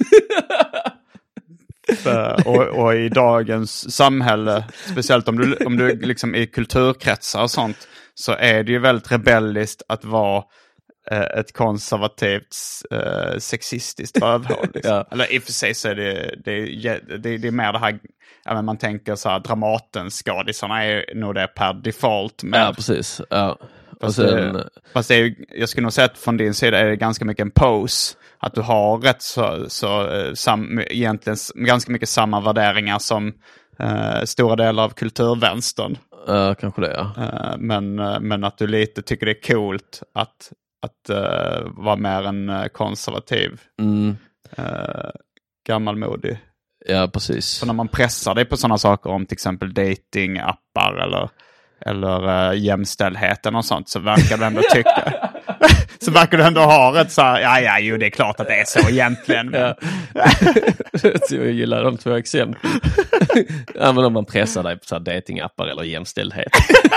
För, och, och i dagens samhälle, speciellt om du, om du liksom i kulturkretsar och sånt, så är det ju väldigt rebelliskt att vara eh, ett konservativt eh, sexistiskt rövhål. Liksom. Ja. Eller i och för sig så är det, det, det, det är mer det här. Ja, men man tänker så här, Dramaten-skadisarna är nog det per default. Men ja, precis. Ja. Fast, sen... det, fast det är ju, jag skulle nog säga att från din sida är det ganska mycket en pose. Att du har rätt så, så sam, egentligen ganska mycket samma värderingar som uh, stora delar av kulturvänstern. Ja, kanske det, ja. Uh, men, uh, men att du lite tycker det är coolt att, att uh, vara mer en konservativ, mm. uh, gammalmodig. Ja, precis. Så när man pressar dig på sådana saker om till exempel datingappar eller, eller uh, jämställdheten och sånt, så verkar du ändå tycka så verkar du ändå ha ett så här, ja, ja, jo, det är klart att det är så egentligen. Men... Ja. Jag gillar de två exempel. Ja, men om man pressar dig på så här datingappar eller jämställdhet.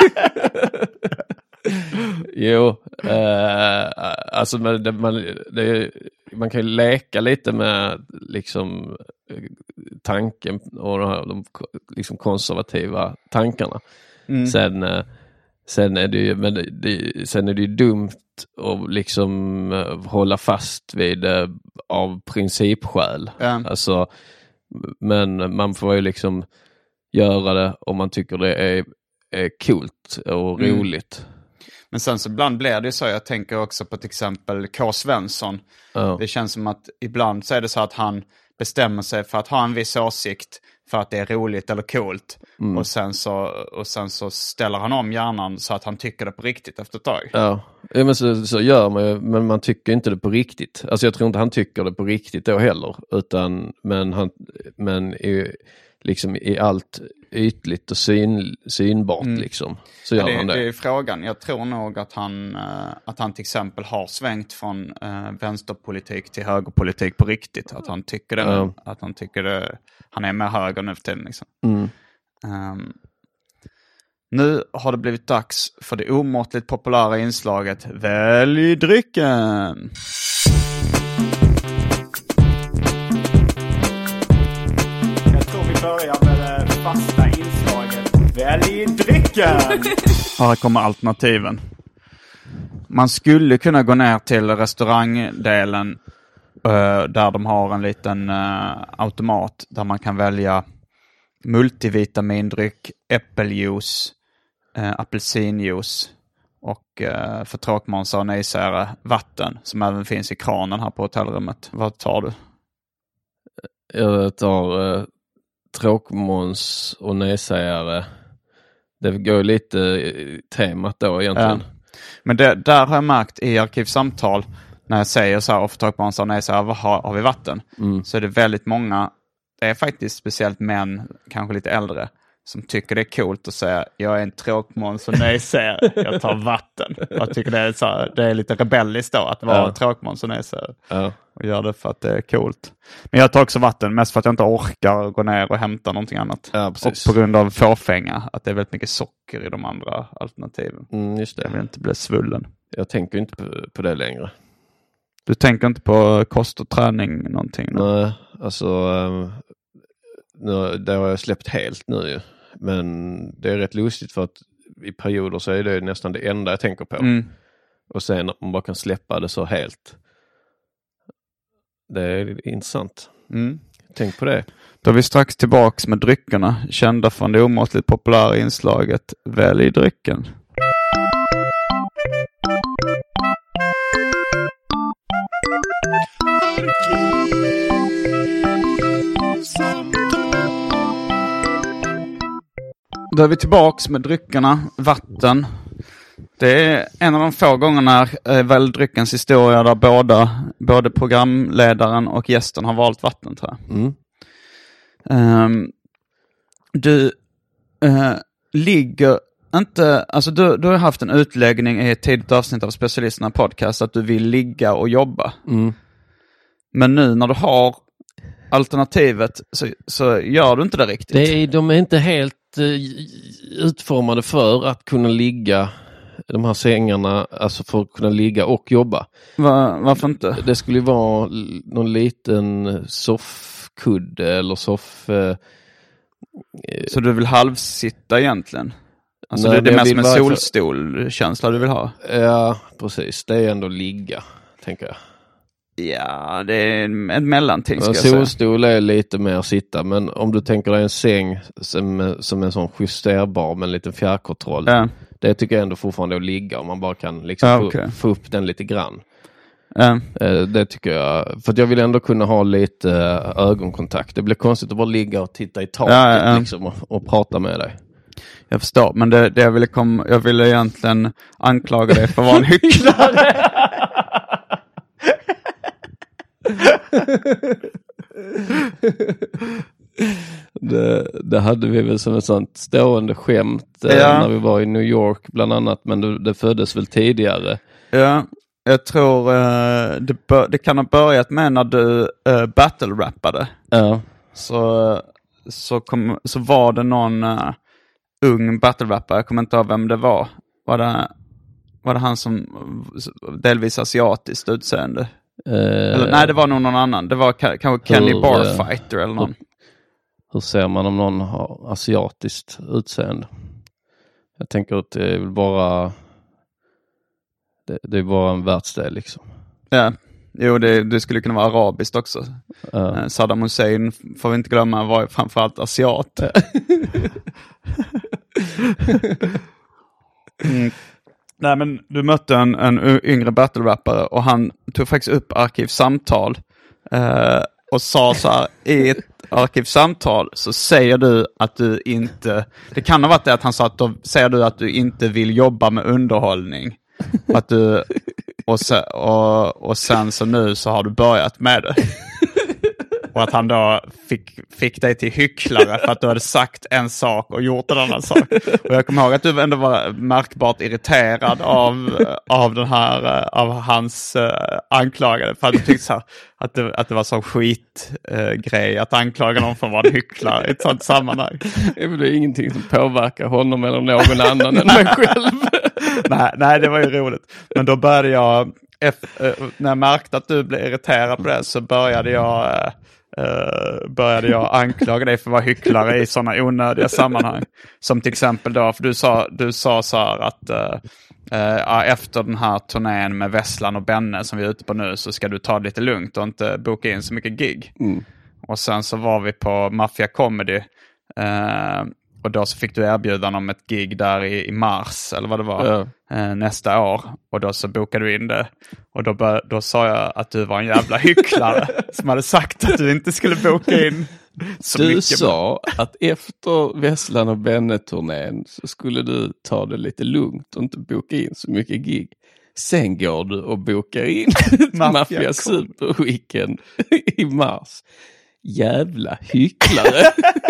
Jo, eh, alltså man, det, man, det, man kan ju leka lite med liksom tanken och de, här, de liksom konservativa tankarna. Mm. Sen, sen är det ju, men det, sen är det ju dumt att liksom hålla fast vid det av principskäl. Mm. Alltså, men man får ju liksom göra det om man tycker det är, är coolt och mm. roligt. Men sen så ibland blir det så, jag tänker också på till exempel K. Svensson. Oh. Det känns som att ibland så är det så att han bestämmer sig för att ha en viss åsikt för att det är roligt eller coolt. Mm. Och, sen så, och sen så ställer han om hjärnan så att han tycker det på riktigt efter ett tag. Ja, ja men så, så gör man ju, men man tycker inte det på riktigt. Alltså jag tror inte han tycker det på riktigt då heller. Utan, men han, men i, liksom i allt ytligt och syn, synbart mm. liksom. Så gör det, han det. Det är frågan. Jag tror nog att han, att han till exempel har svängt från äh, vänsterpolitik till högerpolitik på riktigt. Att han tycker det, mm. att han tycker det, han är med höger nu för tiden liksom. Mm. Um, nu har det blivit dags för det omåttligt populära inslaget Välj drycken. Jag tror vi börjar med det fasta inslaget Välj drycken. Här kommer alternativen. Man skulle kunna gå ner till restaurangdelen uh, där de har en liten uh, automat där man kan välja multivitamindryck, äppeljuice, uh, apelsinjuice och eh, för tråkmånsar och nejsägare vatten som även finns i kranen här på hotellrummet. Vad tar du? Jag tar eh, tråkmåns och nejsägare. Det går lite i temat då egentligen. Ja. Men det, där har jag märkt i arkivsamtal när jag säger så här, och för tråkmånsar och nejsägare, vad har, har vi vatten? Mm. Så är det väldigt många, det är faktiskt speciellt män, kanske lite äldre, som tycker det är coolt att säga jag är en tråkmåns och nejsägare, jag tar vatten. Jag tycker det är, så här, det är lite rebelliskt då att vara ja. tråkmåns och nejsägare. Ja. Och gör det för att det är coolt. Men jag tar också vatten, mest för att jag inte orkar gå ner och hämta någonting annat. Ja, och på grund av fåfänga, att det är väldigt mycket socker i de andra alternativen. Mm, just det. Jag vill inte bli svullen. Jag tänker inte på, på det längre. Du tänker inte på kost och träning någonting? Då? Nej, alltså um, nu, det har jag släppt helt nu ju. Men det är rätt lustigt för att i perioder så är det nästan det enda jag tänker på. Mm. Och sen att man bara kan släppa det så helt. Det är intressant. Mm. Tänk på det. Då är vi strax tillbaks med dryckerna. Kända från det omåttligt populära inslaget Välj drycken. Då är vi tillbaks med dryckerna, vatten. Det är en av de få gångerna i Välj dryckens historia där båda, både programledaren och gästen har valt vatten, tror jag. Mm. Um, du uh, ligger inte, alltså du, du har haft en utläggning i ett tidigt avsnitt av Specialisterna podcast att du vill ligga och jobba. Mm. Men nu när du har alternativet så, så gör du inte det riktigt. Det är, de är inte helt utformade för att kunna ligga, de här sängarna, alltså för att kunna ligga och jobba. Va, varför inte? Det skulle ju vara någon liten soffkudde eller soff... Eh, så du vill halvsitta egentligen? Alltså nej, det är mest som en solstolkänsla du vill ha? Ja, precis. Det är ändå ligga, tänker jag. Ja, det är en mellanting ska ja, jag säga. Solstol är lite mer sitta, men om du tänker dig en säng som, som en sån justerbar med en liten fjärrkontroll. Ja. Det tycker jag ändå fortfarande är att ligga om man bara kan liksom ja, okay. få, få upp den lite grann. Ja. Det tycker jag. För att jag vill ändå kunna ha lite ögonkontakt. Det blir konstigt att bara ligga och titta i taket ja, ja. Liksom, och, och prata med dig. Jag förstår, men det, det jag ville komma, jag ville egentligen anklaga dig för att vara en hycklare. det, det hade vi väl som ett sånt stående skämt ja. eh, när vi var i New York bland annat, men det, det föddes väl tidigare. Ja, jag tror eh, det, bör, det kan ha börjat med när du eh, battle-rappade. Ja. Så, så, kom, så var det någon uh, ung battle-rappare, jag kommer inte ihåg vem det var. Var det, var det han som delvis asiatiskt utseende? Uh, eller, nej, det var nog någon annan. Det var k- kanske Kenny Barfighter eller någon. Hur, hur ser man om någon har asiatiskt utseende? Jag tänker att det är väl bara det, det är bara en världsdel liksom. Ja, jo det, det skulle kunna vara arabiskt också. Uh. Saddam Hussein får vi inte glömma var framförallt asiat. mm. Nej, men du mötte en, en yngre battle-rappare och han tog faktiskt upp arkivsamtal eh, och sa så här, i ett arkivsamtal så säger du att du inte, det kan ha varit det att han sa att då säger du att du inte vill jobba med underhållning. Att du, och, sen, och, och sen så nu så har du börjat med det. Och att han då fick, fick dig till hycklare för att du hade sagt en sak och gjort en annan sak. Och jag kommer ihåg att du ändå var märkbart irriterad av, av den här, av hans uh, anklagade. För att du tyckte så här, att, det, att det var så skitgrej uh, att anklaga någon för att vara en hycklare i ett sånt sammanhang. Det är ingenting som påverkar honom eller någon annan än mig själv. nej, nej, det var ju roligt. Men då började jag, efter, uh, när jag märkte att du blev irriterad på det så började jag... Uh, Uh, började jag anklaga dig för att vara hycklare i sådana onödiga sammanhang. Som till exempel då, för du sa, du sa så här att uh, uh, efter den här turnén med Vesslan och Benne som vi är ute på nu så ska du ta det lite lugnt och inte boka in så mycket gig. Mm. Och sen så var vi på Mafia Comedy uh, och då så fick du erbjudan om ett gig där i, i mars eller vad det var Ja. eh, nästa år. Och då så bokade du in det. Och då, bör, då sa jag att du var en jävla hycklare som hade sagt att du inte skulle boka in så Du mycket. sa att efter Vesslan och Benne-turnén så skulle du ta det lite lugnt och inte boka in så mycket gig. Sen går du och bokar in Mafia Super Weekend i mars. Jävla hycklare.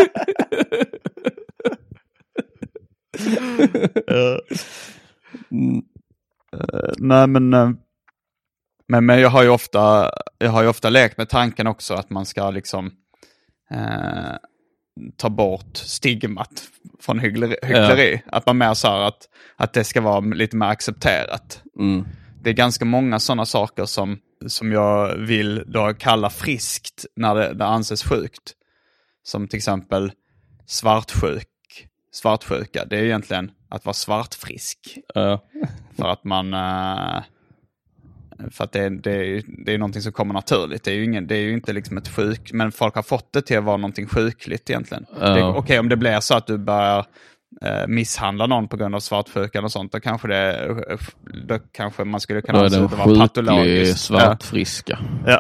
mm. uh, nej men, uh, men men jag har ju ofta jag har ju ofta lekt med tanken också att man ska liksom uh, ta bort stigmat från hyckleri, hyckleri. Ja. Att man mer så här att att det ska vara lite mer accepterat. Mm. Det är ganska många sådana saker som som jag vill då kalla friskt när det, det anses sjukt. Som till exempel svartsjuk. Svartsjuka, det är egentligen att vara svartfrisk. Ja. För att man uh, för att det, det, det är någonting som kommer naturligt. Det är ju, ingen, det är ju inte liksom ett sjuk, men folk har fått det till att vara någonting sjukligt egentligen. Ja. Okej, okay, om det blir så att du börjar uh, misshandla någon på grund av svartsjukan och sånt, då kanske det då kanske man skulle kunna anse att det var patologiskt. Svartfriska. Ja.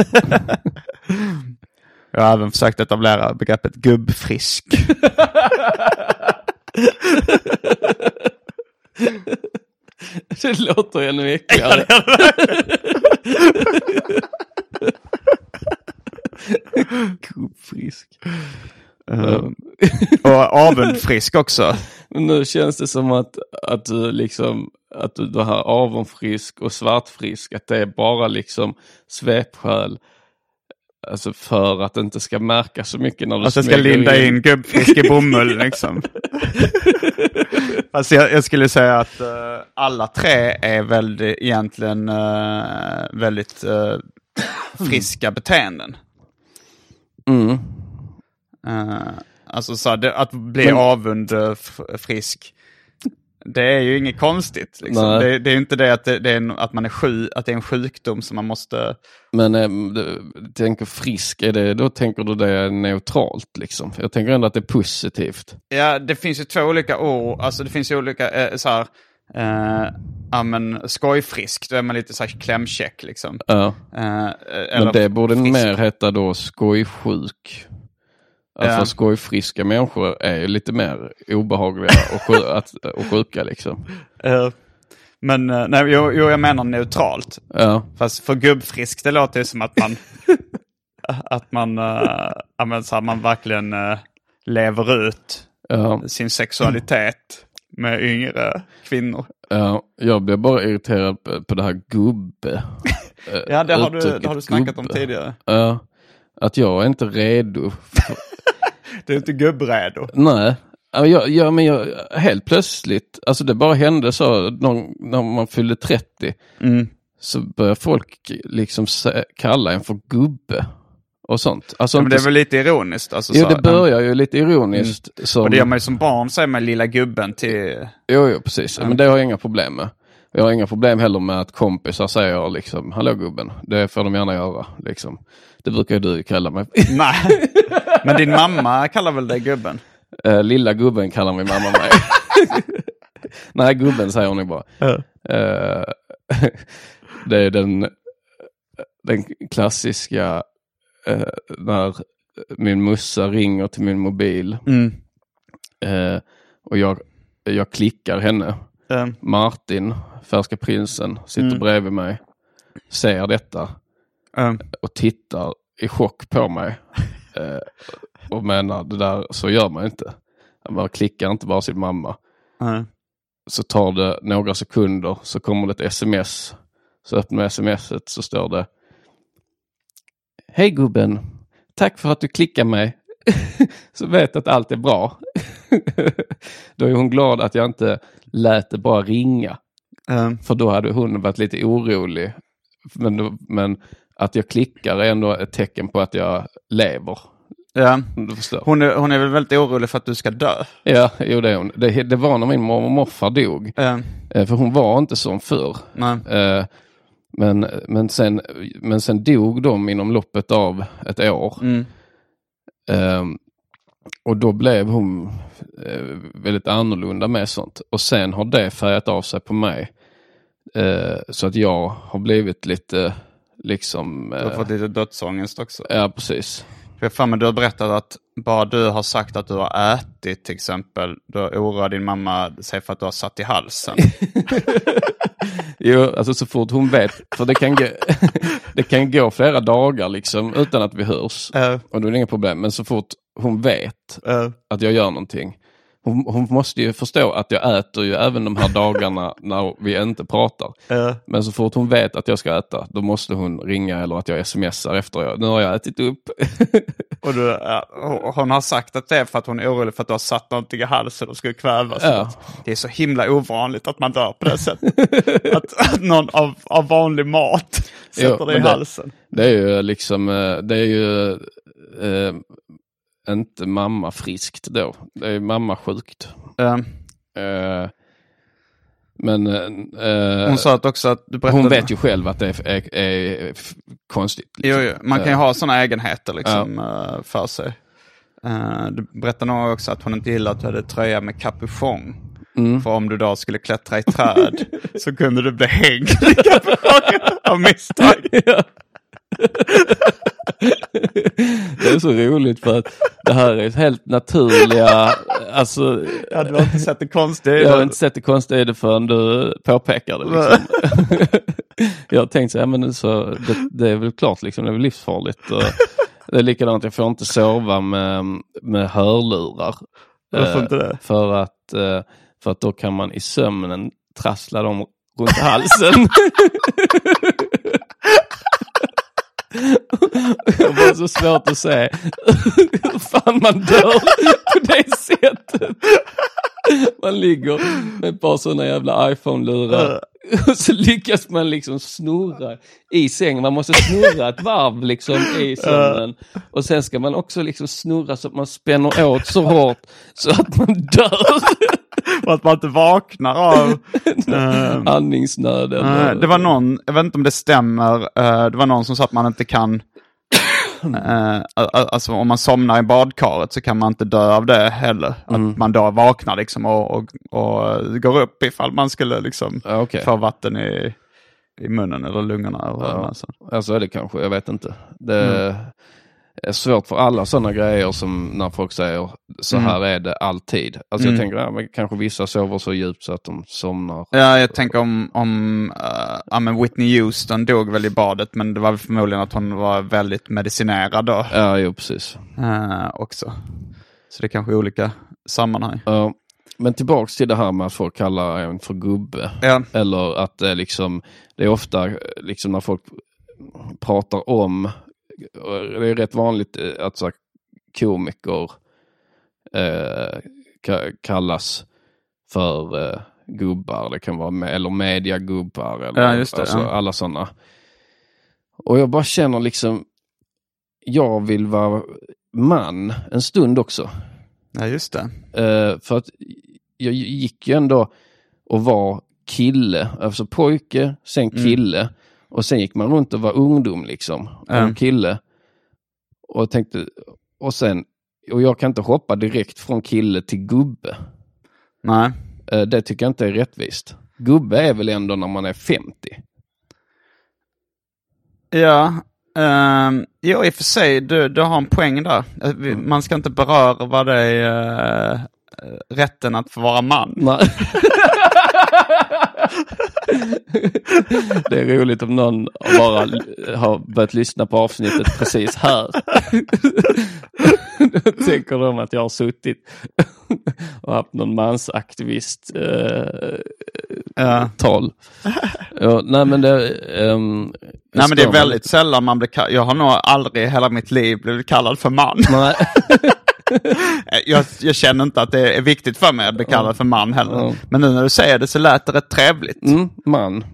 Jag har även försökt etablera begreppet gubbfrisk. Det låter ännu äckligare. Gubbfrisk. Um, och avundfrisk också. Men nu känns det som att, att du liksom att du, du har avundfrisk och svartfrisk, att det är bara liksom svepskäl. Alltså för att det inte ska märka så mycket när du alltså ska linda in, in gubbfisk i bomull liksom. Alltså jag, jag skulle säga att uh, alla tre är väldigt, egentligen uh, väldigt uh, friska beteenden. Mm. Uh, alltså så det, att bli Men, avund uh, f- frisk. Det är ju inget konstigt. Liksom. Det, det är inte det att, det, det är en, att man är sjuk, att det är en sjukdom som man måste... Men äh, du tänker frisk, är det, då tänker du det är neutralt liksom? Jag tänker ändå att det är positivt. Ja, det finns ju två olika ord. Alltså det finns ju olika eh, så här... Eh, ja men skojfrisk, då är man lite så här klämkäck liksom. Ja. Eh, men det borde frisk. Mer heta då skojsjuk. Alltså ja. Skojfriska människor är ju lite mer obehagliga och, sj- att, och sjuka liksom. Uh, men uh, nej, jo, jo, jag menar neutralt. Ja. Fast för gubbfrisk, det låter ju som att man att man, uh, ja, så här, man verkligen uh, lever ut ja. sin sexualitet med yngre kvinnor. Ja, jag blir bara irriterad på, på det här gubbe. Ja, det har, du, det har du snackat gubbe. om tidigare. Ja, att jag är inte redo. För... Du är inte gubbredo. Nej, jag, jag, men jag, helt plötsligt, alltså det bara hände så någon, när man fyllde trettio mm. så börjar folk liksom se, kalla en för gubbe och sånt. Alltså ja, men inte, det är väl lite ironiskt. Alltså, jo, så, det börjar ju lite ironiskt. Mm. Som... Och det gör man ju som barn, säger man lilla gubben till... Jo, jo precis. Mm. Men det har jag inga problem med. Jag har inga problem heller med att kompisar säger liksom, hallå gubben, det får de gärna göra. Liksom. Det brukar du kalla mig. Nej, men din mamma kallar väl dig gubben? Uh, lilla gubben kallar min mamma mig. Nej, gubben säger hon ju bara. Uh. Uh, det är den, den klassiska uh, när min mussa ringer till min mobil. Mm. Uh, och jag, jag klickar henne. Mm. Martin, Färska prinsen, sitter mm. bredvid mig. Ser detta. Mm. Och tittar i chock på mig. uh, och menar, det där så gör man inte. Man klickar inte bara sin mamma. Mm. Så tar det några sekunder, så kommer det ett sms. Så öppnar smset, så står det: hej gubben, tack för att du klickar mig. Så vet att allt är bra. Då är hon glad att jag inte lät det bara ringa. Mm. För då hade hon varit lite orolig. Men, men att jag klickar är ändå ett tecken på att jag lever. Ja, hon är, hon är väl väldigt orolig för att du ska dö. Ja, jo, det är hon. Det, det var när min mormor och morfar dog. Mm. För hon var inte som förr. Nej. Men, men, sen, men sen dog de inom loppet av ett år. Mm. Och då blev hon eh, väldigt annorlunda med sånt. Och sen har det färgat av sig på mig. Eh, så att jag har blivit lite liksom... Eh, du har fått lite dödsångest också. Ja, precis. För fan, men du har berättat att bara du har sagt att du har ätit till exempel, då oroar din mamma sig för att du har satt i halsen. Jo, alltså så fort hon vet, för det kan gå, det kan gå flera dagar liksom utan att vi hörs. Uh. Och då är det inga problem, men så fort hon vet uh. att jag gör någonting, hon, hon måste ju förstå att jag äter ju även de här dagarna när vi inte pratar. Uh. Men så fort hon vet att jag ska äta, då måste hon ringa eller att jag smsar efter jag, nu har jag ätit upp. Och du, hon har sagt att det är för att hon är orolig för att du har satt någonting i halsen och skulle kvävas. Ja. Det är så himla ovanligt att man dör på det sättet. att, att någon av, av vanlig mat sätter jo, det i det, halsen. Det är ju liksom, det är ju eh, inte mamma friskt då. Det är mamma sjukt. Mm. Eh, men eh, hon sa att också att du hon vet ju själv att det är, är, är konstigt. Liksom. Jo, jo. Man kan ju ha sådana egenheter liksom, ja. för sig. Uh, du berättade nog också att hon inte gillade att du hade tröja med kapuschong. Mm. För om du då skulle klättra i träd så kunde du bli hängd i kapuschong av misstag. Ja. Det är så roligt för att det här är helt naturliga, alltså, ja, du har inte sett det konstiga i det. Jag har inte sett det konstiga i det förrän du påpekar det liksom. Jag har tänkt så, ja, men så det, det är väl klart liksom, det är väl livsfarligt. Och det är likadant, jag får inte sova med, med hörlurar. Varför inte det? För att, för att då kan man i sömnen trassla dem runt halsen. Det var så svårt att säga hur fan man dör på det sättet. Man ligger med ett par sådana jävla iPhone-lurar och så lyckas man liksom snurra i sängen. Man måste snurra ett varv liksom i sömnen. Och sen ska man också liksom snurra så att man spänner åt så hårt så att man dör. Och att man inte vaknar av uh, andningsnöd. Uh, det var någon, jag vet inte om det stämmer, uh, det var någon som sa att man inte kan, uh, alltså om man somnar i badkaret så kan man inte dö av det heller. Mm. Att man då vaknar liksom och, och, och går upp ifall man skulle liksom uh, okay. få vatten i, i munnen eller lungorna. Eller ja. alltså. alltså är det kanske, jag vet inte. Det mm. är svårt för alla sådana grejer som när folk säger så här mm. är det alltid. Alltså mm. jag tänker, ja, men kanske vissa sover så djupt så att de somnar. Ja, jag tänker om, om uh, ja, men Whitney Houston dog väl i badet, men det var förmodligen att hon var väldigt medicinerad då. Ja, jo, precis. Uh, också. Så det är kanske olika sammanhang. Ja. Uh, men tillbaks till det här med att folk kallar en för gubbe. Ja. Eller att det liksom, det är ofta liksom när folk pratar om, det är rätt vanligt att så, komiker eh, kallas för eh, gubbar. Det kan vara med, eller mediagubbar eller ja, just det, alltså, ja. alla sådana. Och jag bara känner liksom, jag vill vara man en stund också. Ja, just det. Eh, för att jag gick ju ändå och var kille, alltså pojke, sen kille. Mm. Och sen gick man runt och var ungdom liksom. Och mm. kille. Och tänkte, och sen, och jag kan inte hoppa direkt från kille till gubbe. Nej. Det tycker jag inte är rättvist. Gubbe är väl ändå när man är femtio. Ja. Um, jo, i och för sig, du, du har en poäng där. Man ska inte beröra det är uh, rätten att få vara man. Nej. Det är roligt om någon bara har börjat lyssna på avsnittet precis här. Då tänker de att jag har suttit och haft någon mansaktivist eh, ja. tal. Ja, nej men det um, nej men det är väldigt sällan man blir kall- jag har nog aldrig i hela mitt liv blivit kallad för man. Nej. jag, jag känner inte att det är viktigt för mig att bli kallad för man heller. Mm. Men nu när du säger det så lät det rätt trevligt. Mm, man.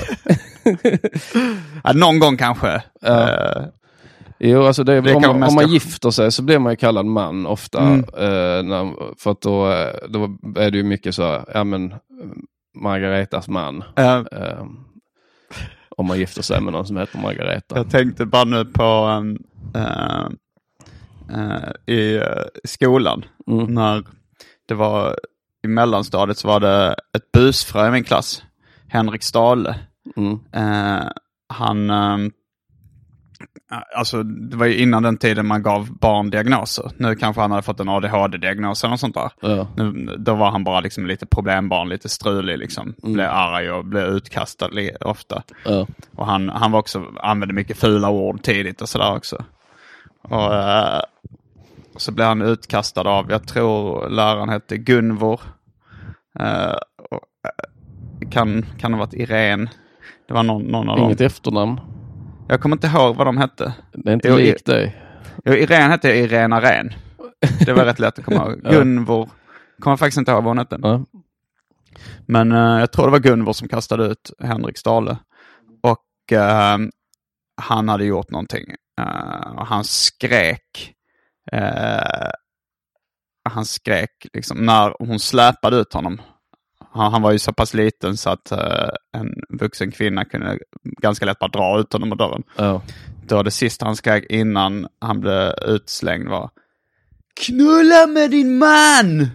Ja, någon gång kanske. Ja. Uh, jo, alltså det, det om, man, om man gifter sig så blir man ju kallad man ofta. Mm. Uh, när, för att då, då är det ju mycket så, ja men Margaretas man. Uh. Uh, om man gifter sig med någon som heter Margareta. Jag tänkte bara nu på en... Uh, eh, i eh, skolan. Mm. När det var i mellanstadiet så var det ett busfrö i min klass. Henrik Stahle. Mm. Eh, han... Eh, alltså det var ju innan den tiden man gav barn diagnoser. Nu kanske han hade fått en A D H D-diagnos eller något sånt där. Ja. Nu, då var han bara liksom lite problembarn, lite strulig liksom. Mm. Blev arg och blev utkastad li- ofta. Ja. Och han, han var också, använde mycket fula ord tidigt och sådär också. Och eh, så blev han utkastad av, jag tror läraren hette Gunvor. Eh, och, eh, kan, kan det ha varit Irene? Det var någon, någon av Inget dem. efternamn. Jag kommer inte ihåg vad de hette. Det är inte Jo, likt dig. Jo, Irene hette Irene Aren. Det var rätt lätt att komma ihåg. Ja. Gunvor. Kommer faktiskt inte ihåg vad hon hette. Ja. Men uh, jag tror det var Gunvor som kastade ut Henrik Stahle. Och uh, han hade gjort någonting. Uh, och han skrek. Uh, han skrek liksom när hon släpade ut honom. Han, han var ju så pass liten så att uh, en vuxen kvinna kunde ganska lätt bara dra ut honom ur dörren. Ja. Då det sista han skrek innan han blev utslängd var: knulla med din man!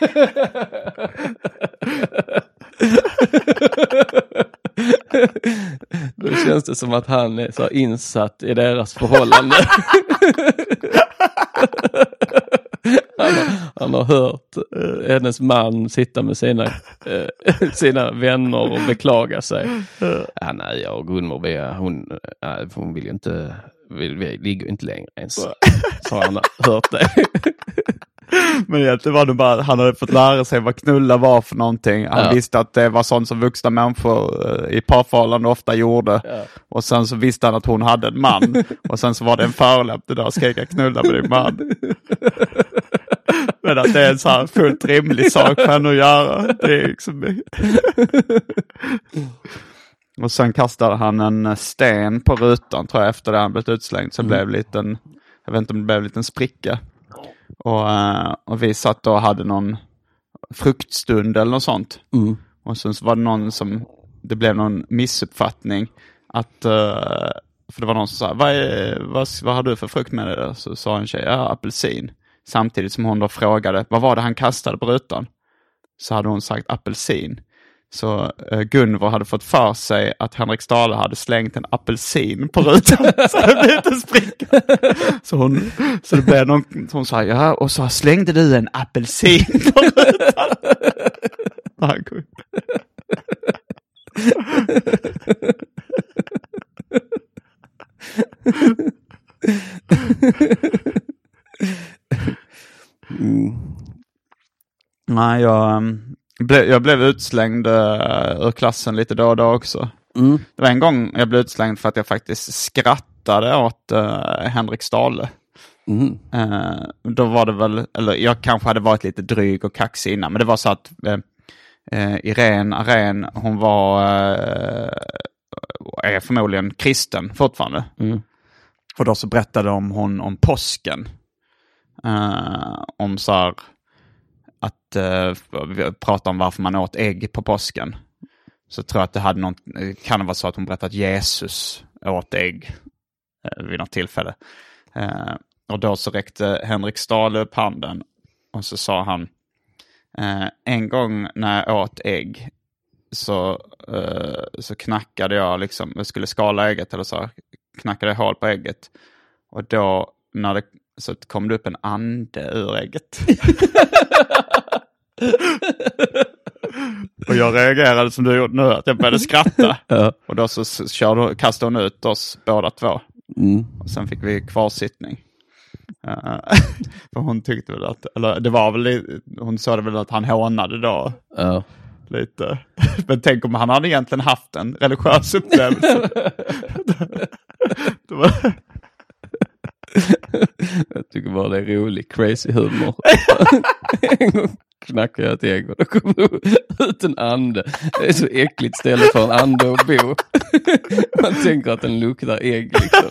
Då känns det som att han är så insatt i deras förhållande. han, har, han har hört eh, hennes man sitta med sina, eh, sina vänner och beklaga sig. Ja, nej, jag och Gunvor, vi, hon, nej, hon vill ju inte, vi, vi ligger inte längre ens. Så har han hört det. Men egentligen var det bara, han hade fått lära sig vad knulla var för någonting. Han Ja. visste att det var sånt som vuxna människor i parförhållanden ofta gjorde. Ja. Och sen så visste han att hon hade en man. Och sen så var det en förolämpning där och skrek jag knulla med din man. Men att det är en så här fullt rimlig sak för henne att göra. Det är liksom... Och sen kastade han en sten på rutan, tror jag, efter det han blivit utslängd. Så mm. blev det liten, jag vet inte om det blev en liten spricka. Och, och vi satt då och hade någon fruktstund eller något sånt. Mm. Och sen så var det någon som, det blev någon missuppfattning att, för det var någon som sa, vad, är, vad, vad har du för frukt med dig? Så sa en tjej, ja, apelsin. Samtidigt som hon då frågade, vad var det han kastade på rutan? Så hade hon sagt apelsin. Så uh, Gunvor hade fått för sig att Henrik Stahle hade slängt en apelsin på rutan. Så det blev inte spricka. Så, hon, så det blev någon, hon sa, ja, och så slängde du en apelsin på rutan. Han kom. Mm. Nej, jag, ble, jag blev utslängd uh, ur klassen lite då och då också. Mm. Det var en gång jag blev utslängd för att jag faktiskt skrattade åt uh, Henrik Stahle. Mm. Uh, då var det väl, eller jag kanske hade varit lite dryg och kaxig innan, men det var så att uh, uh, Irene Aren, hon var uh, är förmodligen kristen fortfarande. Mm. Och då så berättade om hon om påsken. Uh, om så här, att uh, vi pratade om varför man åt ägg på påsken. Så tror jag att det hade någon, kan det vara så att hon berättade att Jesus åt ägg uh, vid något tillfälle. Uh, och då så räckte Henrik Stahle upp handen och så sa han, uh, en gång när jag åt ägg så, uh, så knackade jag liksom, jag skulle skala ägget eller så knackade jag hål på ägget. Och då när det så kom det upp en ande ur ägget. Och jag reagerade som du gjorde nu, att jag började skratta. Ja. Och då så körde, kastade hon ut oss båda två. Mm. Och sen fick vi kvarsittning. Uh, för hon tyckte väl att, eller det var väl, hon sa det väl att han hånade då. Ja. Lite. Men tänk om han hade egentligen haft en religiös upplevelse. Det var... Jag tycker bara det är rolig, crazy humor. En gång knackade jag ett ägg och då kom det ut en ande. Det är så äckligt ställe för en ande att bo. Man tänker att den luktar ägg liksom.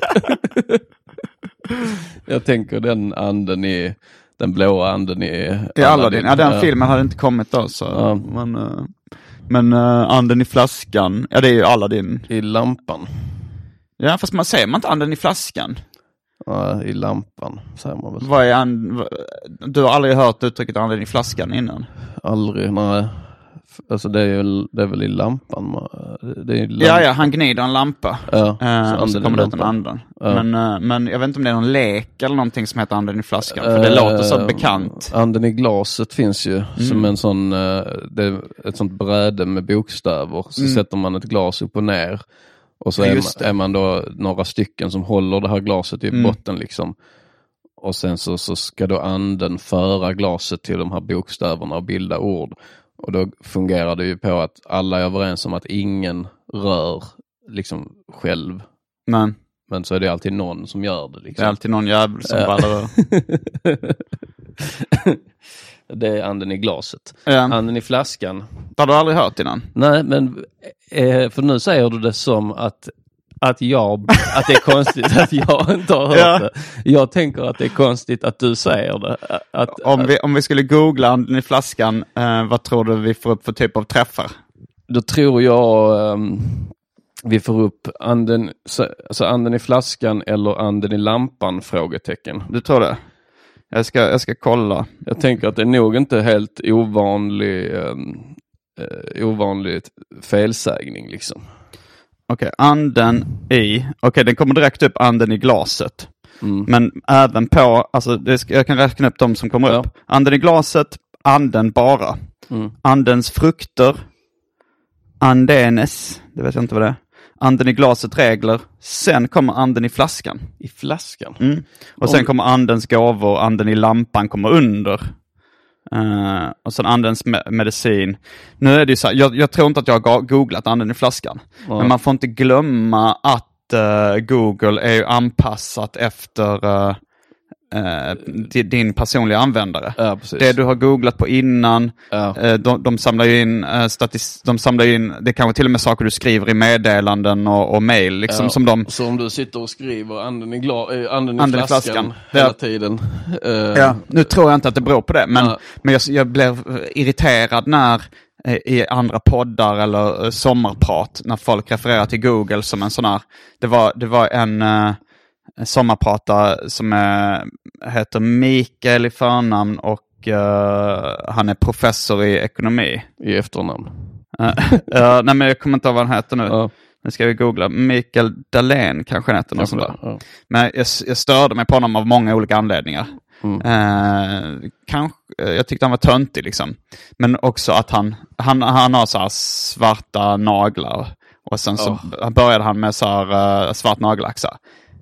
Jag tänker den anden i, den blåa anden i I Aladdin. Ja, den filmen hade inte kommit då. Så. Ja. Men, uh, men uh, anden i flaskan, ja det är ju Aladdin. I lampan. Ja, fast man säger man inte anden i flaskan. Ja, i lampan, säger man väl. Vad är an... Du har aldrig hört uttrycket anden i flaskan innan? Aldrig, nej. Alltså det är, ju, det är väl i lampan. Det är lamp... Ja, ja, han gnider en lampa. Ja, uh, så och så kommer det ut en anden. Ja. Men, uh, men jag vet inte om det är någon lek eller någonting som heter anden i flaskan. För det uh, låter så bekant. Anden i glaset finns ju mm. som en sån, uh, det är ett sånt bräde med bokstäver. Så mm. sätter man ett glas upp och ner. Och så är man, är man då några stycken som håller det här glaset i mm. botten liksom. Och sen så, så ska då anden föra glaset till de här bokstäverna och bilda ord. Och då fungerar det ju på att alla är överens om att ingen rör liksom själv. Men, Men så är det alltid någon som gör det. Liksom. Det är alltid någon jävel som ja. bara rör. Det är anden i glaset. Ja. Anden i flaskan. Det har du aldrig hört innan? Nej, men eh, för nu säger du det som att Att, jag, att det är konstigt att jag inte har hört ja. det. Jag tänker att det är konstigt att du säger det. Att, om, att, vi, om vi skulle googla anden i flaskan, eh, vad tror du vi får upp för typ av träffar? Då tror jag um, vi får upp anden, alltså anden i flaskan eller anden i lampan, frågetecken. Du tror det? Jag ska, jag ska kolla. Jag tänker att det är nog inte helt ovanlig, um, uh, ovanlig felsägning liksom. Okej, okay, anden i... Okej, okay, den kommer direkt upp anden i glaset. Mm. Men även på... Alltså, det ska, jag kan räkna upp de som kommer ja. upp. Anden i glaset, anden bara. Mm. Andens frukter. Andenes, det vet jag inte vad det är. Anden i glaset, regler. Sen kommer anden i flaskan. I flaskan? Mm. Och sen Om... kommer andens gåvor, anden i lampan kommer under. Uh, och sen andens me- medicin. Nu är det ju så här, jag, jag tror inte att jag har googlat anden i flaskan. Mm. Men man får inte glömma att uh, Google är ju anpassat efter uh, uh, din personliga användare. Ja, det du har googlat på innan, ja. uh, de, de samlar ju in, uh, statis- de samlar in, det kanske till och med saker du skriver i meddelanden och, och mail. Liksom, ja. som de... Så om du sitter och skriver anden i, gla- äh, anden i anden flaskan, i flaskan hela det... tiden. Uh... Ja, nu tror jag inte att det beror på det. Men, ja. men jag, jag blev irriterad när i andra poddar eller sommarprat när folk refererar till Google som en sån här. Det var, det var en, uh, en sommarpratare som är, heter Mikael i förnamn och uh, han är professor i ekonomi. I efternamn. Uh, uh, nej men jag kommer inte ihåg vad han heter nu. Ja. Nu ska vi googla. Mikael Dahlén kanske han heter. Något sånt där. Ja. Men jag, jag störde mig på honom av många olika anledningar. Mm. Eh, kanske, jag tyckte han var töntig liksom. Men också att han, han, han har så här svarta naglar. Och sen så oh. började han med så här uh, svart nagellack. Så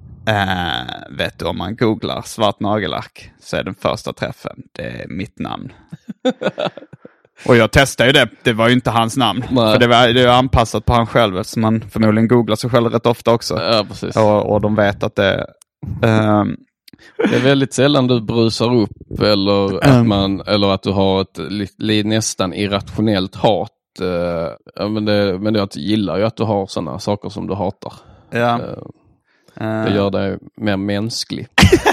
uh, vet du, om man googlar svart nagellack så är den första träffen, det är mitt namn. Och jag testade ju det, det var ju inte hans namn. Nej. För det var det är anpassat på han själv, så man förmodligen googlar sig själv rätt ofta också. Ja, precis. Och, och de vet att det uh, det är väldigt sällan du brusar upp eller att, um, man, eller att du har ett li, li, nästan irrationellt hat. Uh, ja, men det, men det jag gillar ju att du har sådana saker som du hatar. Ja. Uh, det gör dig mer mänsklig.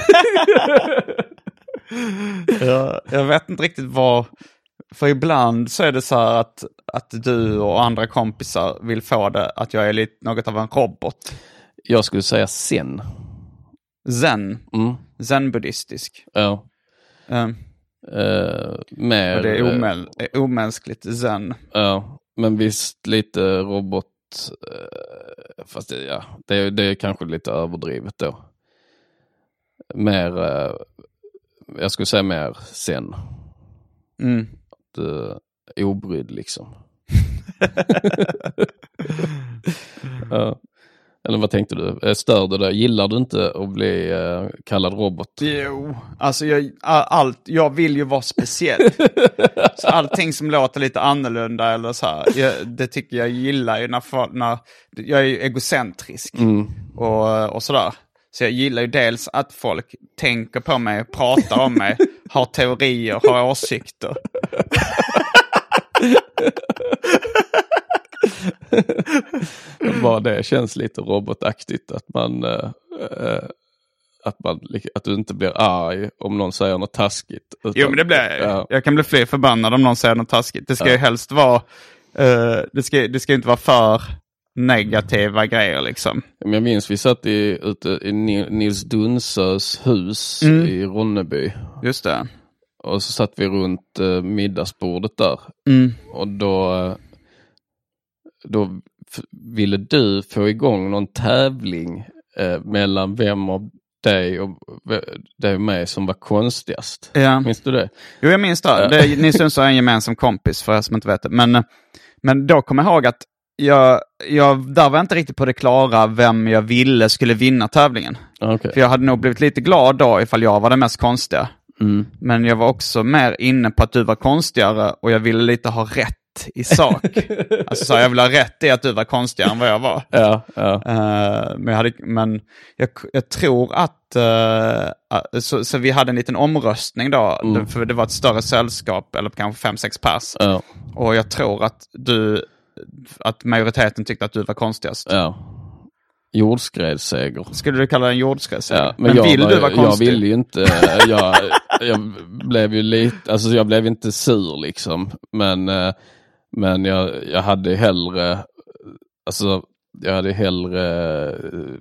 ja, jag vet inte riktigt vad... För ibland så är det så här att, att du och andra kompisar vill få det att jag är lite något av en robot. Jag skulle säga zen. Zen? Mm. Zen-buddhistisk. Ja. Um, uh, mer, och det är omäl- omänskligt zen. Ja, men visst lite robot. Uh, fast det, ja, det, är, det är kanske lite överdrivet då. Mer, uh, jag skulle säga mer zen. Mm. Att, uh, obrydd liksom. Ja. Eller vad tänkte du? Stör du det? Gillar du inte att bli uh, kallad robot? Jo, alltså jag, allt, jag vill ju vara speciell. Så allting som låter lite annorlunda eller så här, jag, det tycker jag gillar ju när, när jag är egocentrisk mm. och, och sådär. Så jag gillar ju dels att folk tänker på mig, pratar om mig, har teorier, har åsikter. Bara det känns lite robotaktigt att man äh, äh, att man att du inte blir arg om någon säger något taskigt. Utan, jo men det blir ja. Jag kan bli fler förbannad om någon säger något taskigt. Det ska ja. ju helst vara uh, det ska det ska inte vara för negativa grejer liksom. Men jag minns vi satt i, ute i Nils Dunsös hus mm. i Ronneby. Just det. Och så satt vi runt uh, middagsbordet där. Mm. Och då, uh, då f- ville du få igång någon tävling uh, mellan vem av dig och dig och mig som var konstigast. Ja. Minns du det? Jo, jag minns det. det ni syns är en gemensam kompis för er som inte vet det. Men, men då kommer jag ihåg att jag, jag, där var jag inte riktigt på det klara vem jag ville skulle vinna tävlingen. Okay. För jag hade nog blivit lite glad då ifall jag var den mest konstiga. Mm. Men jag var också mer inne på att du var konstigare och jag ville lite ha rätt i sak. Alltså så jag ville ha rätt i att du var konstigare än vad jag var. Ja, ja. Uh, men jag, hade, men jag, jag tror att uh, så, så vi hade en liten omröstning då. Mm. För det var ett större sällskap, eller kanske fem, sex pers. Ja. Och jag tror att du att majoriteten tyckte att du var konstigast. Ja. Jordskredsseger. Skulle du kalla det en jordskredsseger? Ja, men men jag, vill var, du vara konstig? Jag ville ju inte. jag, jag blev ju lite, alltså jag blev inte sur liksom. Men, men jag, jag hade hellre, alltså jag hade hellre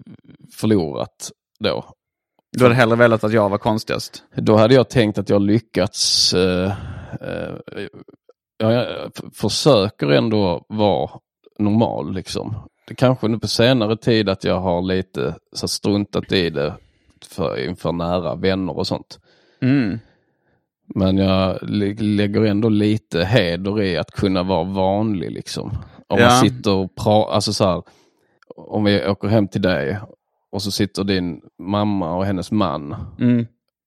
förlorat då. Du hade hellre velat att jag var konstigast? Då hade jag tänkt att jag lyckats. Uh, uh, jag, jag försöker ändå vara normal liksom. Det kanske nu på senare tid att jag har lite så struntat i det för, inför nära vänner och sånt. Mm. Men jag lä- lägger ändå lite heder i att kunna vara vanlig liksom. Om ja. man sitter och pratar, alltså så här, om vi åker hem till dig och så sitter din mamma och hennes man mm.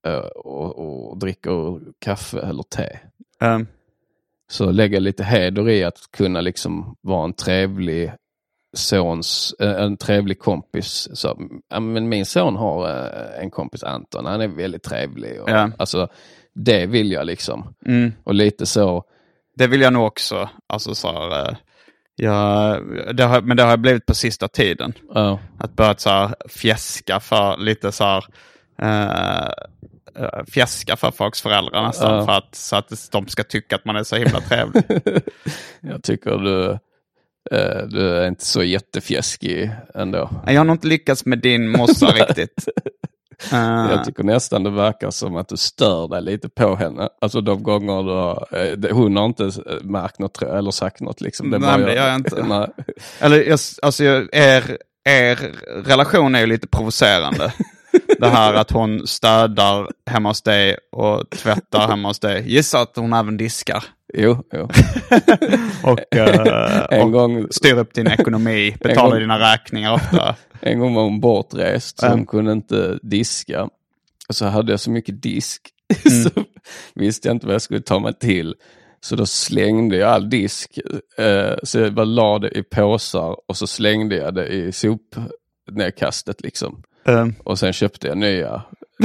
och, och dricker kaffe eller te. Mm. Så lägger jag lite heder i att kunna liksom vara en trevlig sons, en trevlig kompis. Så, men min son har en kompis, Anton, han är väldigt trevlig. Och, ja. Alltså, det vill jag liksom. Mm. Och lite så. Det vill jag nog också. Alltså så här, ja, det har, men det har blivit på sista tiden. Ja. Att börja så här fjäska för lite så här uh, fjäska för folks föräldrar nästan. Ja. För att, så att de ska tycka att man är så himla trevlig. Jag tycker du du är inte så jättefjäskig ändå. Jag har nog inte lyckats med din mossa riktigt. Uh. Jag tycker nästan det verkar som att du stör dig lite på henne. Alltså de gånger du, hon har inte märkt något eller sagt något liksom. Det Nej, bara, det gör jag inte. Nej. Eller jag, alltså er, er relation är ju lite provocerande. Det här att hon städar hemma hos dig och tvättar hemma hos dig. Gissa att hon även diskar. Jo, jo. och uh, en och gång, styr upp din ekonomi, betalar gång, dina räkningar ofta. En gång var hon bortrest så mm. hon kunde inte diska. Och så hade jag så mycket disk mm. så visste jag inte vad jag skulle ta mig till. Så då slängde jag all disk. Eh, så jag bara la det i påsar och så slängde jag det i sopnedkastet liksom. Mm. Och sen köpte jag nya.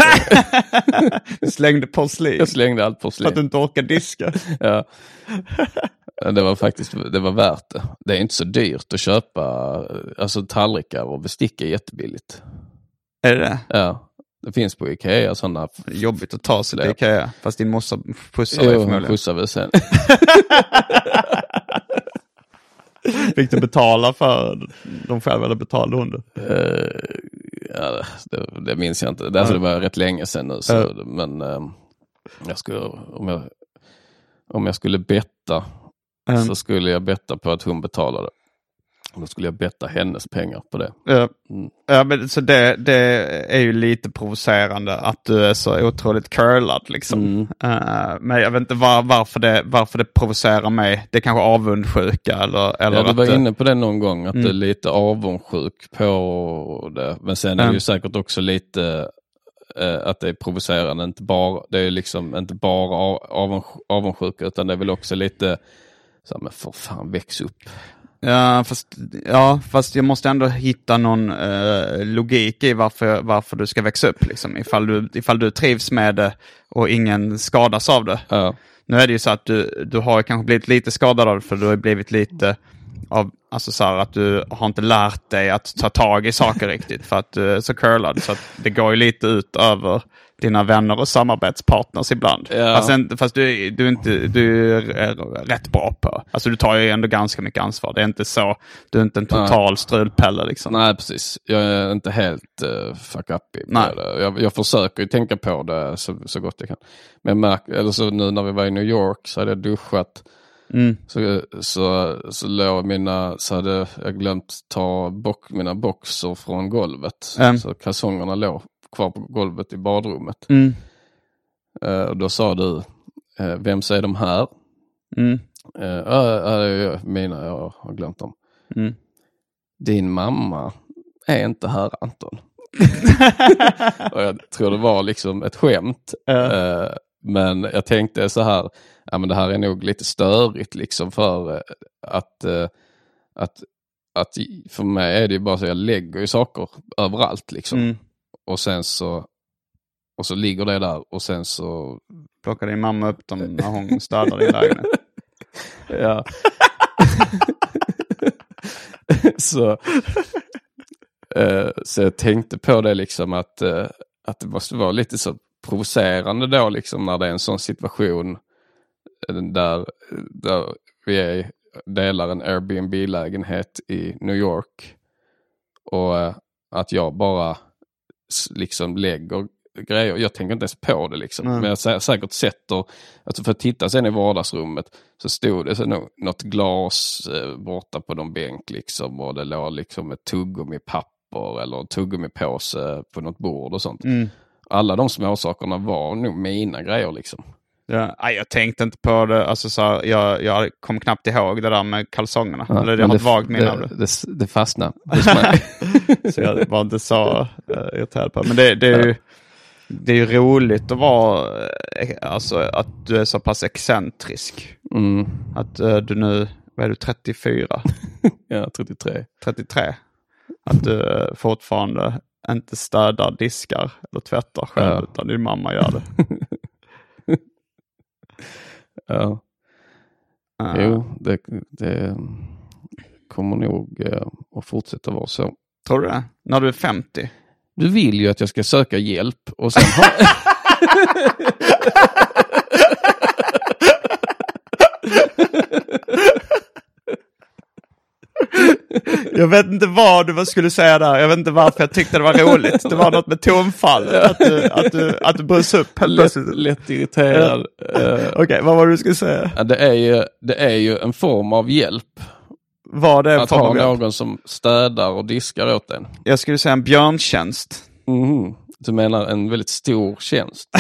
Du slängde porslin. Jag slängde allt porslin. För att du inte orkar diska. Ja. Det var faktiskt, det var värt det. Det är inte så dyrt att köpa, alltså tallrikar och bestick är jättebilligt. Är det? Ja. Det finns på Ikea sådana. Jobbigt att ta sig till Ikea. Fast din morsa pussar dig förmodligen. Jo, pussar väl sen. Fick du betala för de själva eller betalade hon det? Uh, ja, det, det minns jag inte. Det, alltså, det var rätt länge sedan nu. Så, uh. Men um, jag skulle, om, jag, om jag skulle betta um. så skulle jag betta på att hon betalade. Då skulle jag betta hennes pengar på det. Ja, mm. ja men så det, det är ju lite provocerande att du är så otroligt curlad liksom. Mm. Uh, men jag vet inte var, varför, det, varför det provocerar mig. Det är kanske avundsjuka eller, eller ja, du var att inne på det någon gång att mm. det är lite avundsjuk på det. Men sen är det mm. ju säkert också lite uh, att det är provocerande. Inte bara, det är liksom inte bara av, avundsjuka utan det är väl också lite så här, men för fan, väx upp. Ja fast, ja, fast jag måste ändå hitta någon eh, logik i varför, varför du ska växa upp. Liksom. Ifall, du, ifall du trivs med det och ingen skadas av det. Ja. Nu är det ju så att du, du har kanske blivit lite skadad av det för du har blivit lite av, alltså så här, att du har inte lärt dig att ta tag i saker riktigt för att du är så curlad. Så att det går ju lite ut över dina vänner och samarbetspartners ibland. Ja. Fast, inte, fast du, du, är inte, du är rätt bra på. Alltså du tar ju ändå ganska mycket ansvar. Det är inte så, du är inte en total strulpelle liksom. Nej, precis. Jag är inte helt uh, fuck up i Nej. det. Jag, jag försöker ju tänka på det så, så gott jag kan. Men jag märker, eller så nu när vi var i New York så hade jag duschat. Mm. Så, så, så låg mina, så hade jag glömt ta bock, mina boxer från golvet. Mm. Så kalsongerna låg kvar på golvet i badrummet. Mm. Uh, och då sa du, uh, vem säger de här? Mm. Uh, uh, uh, mina, jag har glömt dem. Mm. Din mamma är inte här, Anton. Och jag tror det var liksom ett skämt. Uh. Uh, men jag tänkte så här, ja men det här är nog lite störigt liksom för uh, att, uh, att, att för mig är det ju bara så jag lägger ju saker överallt liksom. Mm. Och sen så och så ligger det där och sen så plockar din mamma upp dem när hon städar i lägenhet. Ja. så uh, så jag tänkte på det liksom att uh, att det måste vara lite så provocerande då liksom när det är en sån situation där, där vi är, delar en Airbnb-lägenhet i New York och uh, att jag bara liksom lägger grejer. Jag tänker inte ens på det liksom. Mm. Men jag sä- säkert sätter, alltså för att titta sen i vardagsrummet så stod det så no- något glas eh, borta på någon bänk liksom och det låg liksom ett tuggummi-papper eller en tuggummi-påse på något bord och sånt. Mm. Alla de små sakerna var nog mina grejer liksom. Ja, nej, jag tänkte inte på det. Alltså, så här, jag, jag kom knappt ihåg det där med kalsongerna. Ja, Eller jag har ett vagt minne av det. det. Det, det fastnade. Så jag var inte så uh, irriterad på det. Men det, det är ju det är ju roligt att vara eh, alltså att du är så pass excentrisk. Mm. Att uh, du nu, vad är du, trettiofyra? Ja, trettiotre. trettiotre. Att du uh, fortfarande inte städar, diskar eller tvättar själv, ja. Utan din mamma gör det. Ja. Uh. Jo, det, det kommer nog uh, att fortsätta vara så. Tror du det? När du är femtio? Du vill ju att jag ska söka hjälp och sen ha... Jag vet inte vad du skulle säga där. Jag vet inte varför jag tyckte det var roligt. Det var något med tonfall. Att du, att du, att du bröts upp. Lätt, lätt irriterad. uh, Okej, okay, vad var det du skulle säga? Ja, det, är ju, det är ju en form av hjälp. Vad det är att ha någon som städar och diskar åt en. Jag skulle säga en björntjänst. Mm. Du menar en väldigt stor tjänst.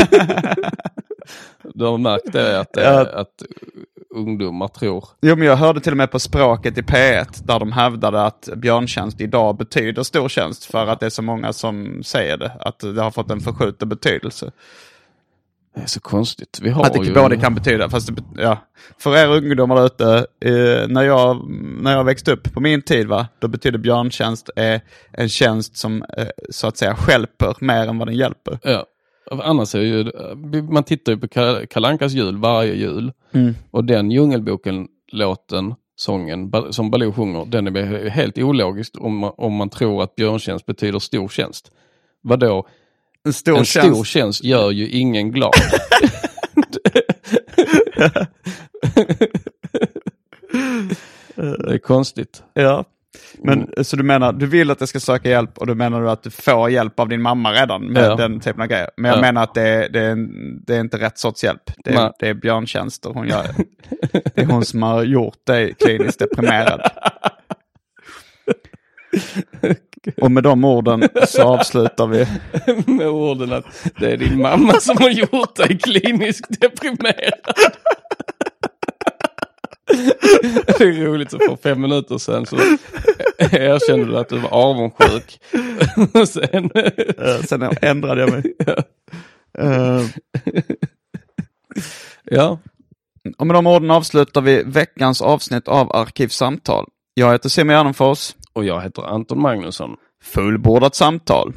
Du har märkt det att, ja. att ungdomar tror. Jo, men jag hörde till och med på Språket i P ett där de hävdade att björntjänst idag betyder stor tjänst för att det är så många som säger det. Att det har fått en förskjuten betydelse. Det är så konstigt. Vi har att det ju... både kan betyda, fast det, ja. För er ungdomar där ute, eh, när, jag, när jag växte upp på min tid, va, då betyder björntjänst eh, en tjänst som eh, så att säga stjälper mer än vad den hjälper. Ja, annars är ju, man tittar ju på Kalle Ankas jul varje jul. Mm. Och den Djungelboken, låten, sången som Baloo sjunger, den är helt ologiskt om man, om man tror att björntjänst betyder stor tjänst. Vadå? En stor, en tjänst. stor tjänst gör ju ingen glad. Det är konstigt. Ja. Men mm. så du menar, du vill att jag ska söka hjälp och du menar du att du får hjälp av din mamma redan med ja. den typen av grejer. Men jag ja. menar att det, det, är, det är inte rätt sorts hjälp. Det är, det är björntjänster hon gör. Det är hon som har gjort dig kliniskt deprimerad. Och med de orden så avslutar vi. Med orden att det är din mamma som har gjort dig kliniskt deprimerad. Det är roligt så för fem minuter sedan så erkände du att du var avundsjuk. sen... sen ändrade jag mig. Ja. Uh... ja. Och med de orden avslutar vi veckans avsnitt av Arkivsamtal. Jag heter Simon Gärdenfors. Och jag heter Anton Magnusson. Fullbordat samtal.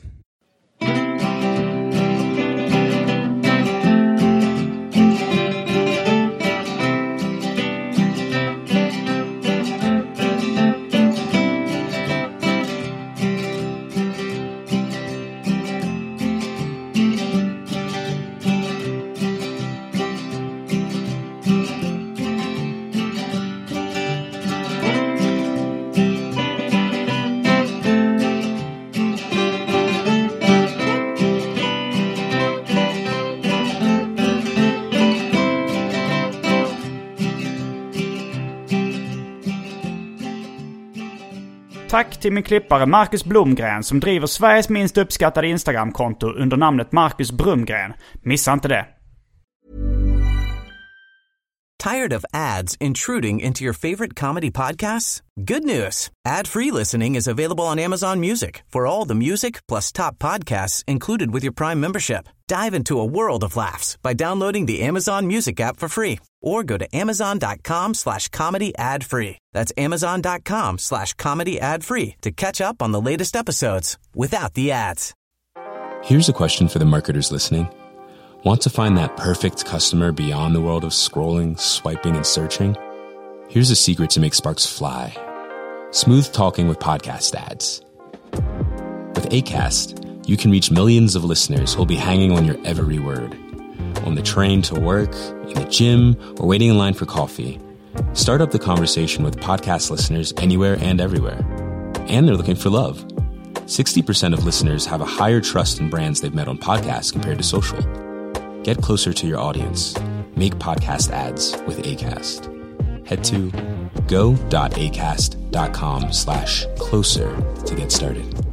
Tack till min klippare Marcus Blomgren som driver Sveriges minst uppskattade Instagram-konto under namnet Marcus Brumgren. Missa inte det. Tired of ads intruding into your favorite comedy podcasts? Good news. Ad-free listening is available on Amazon Music for all the music plus top podcasts included with your Prime membership. Dive into a world of laughs by downloading the Amazon Music app for free or go to amazon.com slash comedy ad free. That's amazon.com slash comedy ad free to catch up on the latest episodes without the ads. Here's a question for the marketers listening. Want to find that perfect customer beyond the world of scrolling, swiping, and searching? Here's a secret to make sparks fly. Smooth talking with podcast ads. With Acast, you can reach millions of listeners who'll be hanging on your every word. On the train to work, in the gym, or waiting in line for coffee. Start up the conversation with podcast listeners anywhere and everywhere. And they're looking for love. sixty percent of listeners have a higher trust in brands they've met on podcasts compared to social. Get closer to your audience. Make podcast ads with Acast. Head to go.acast.com slash closer to get started.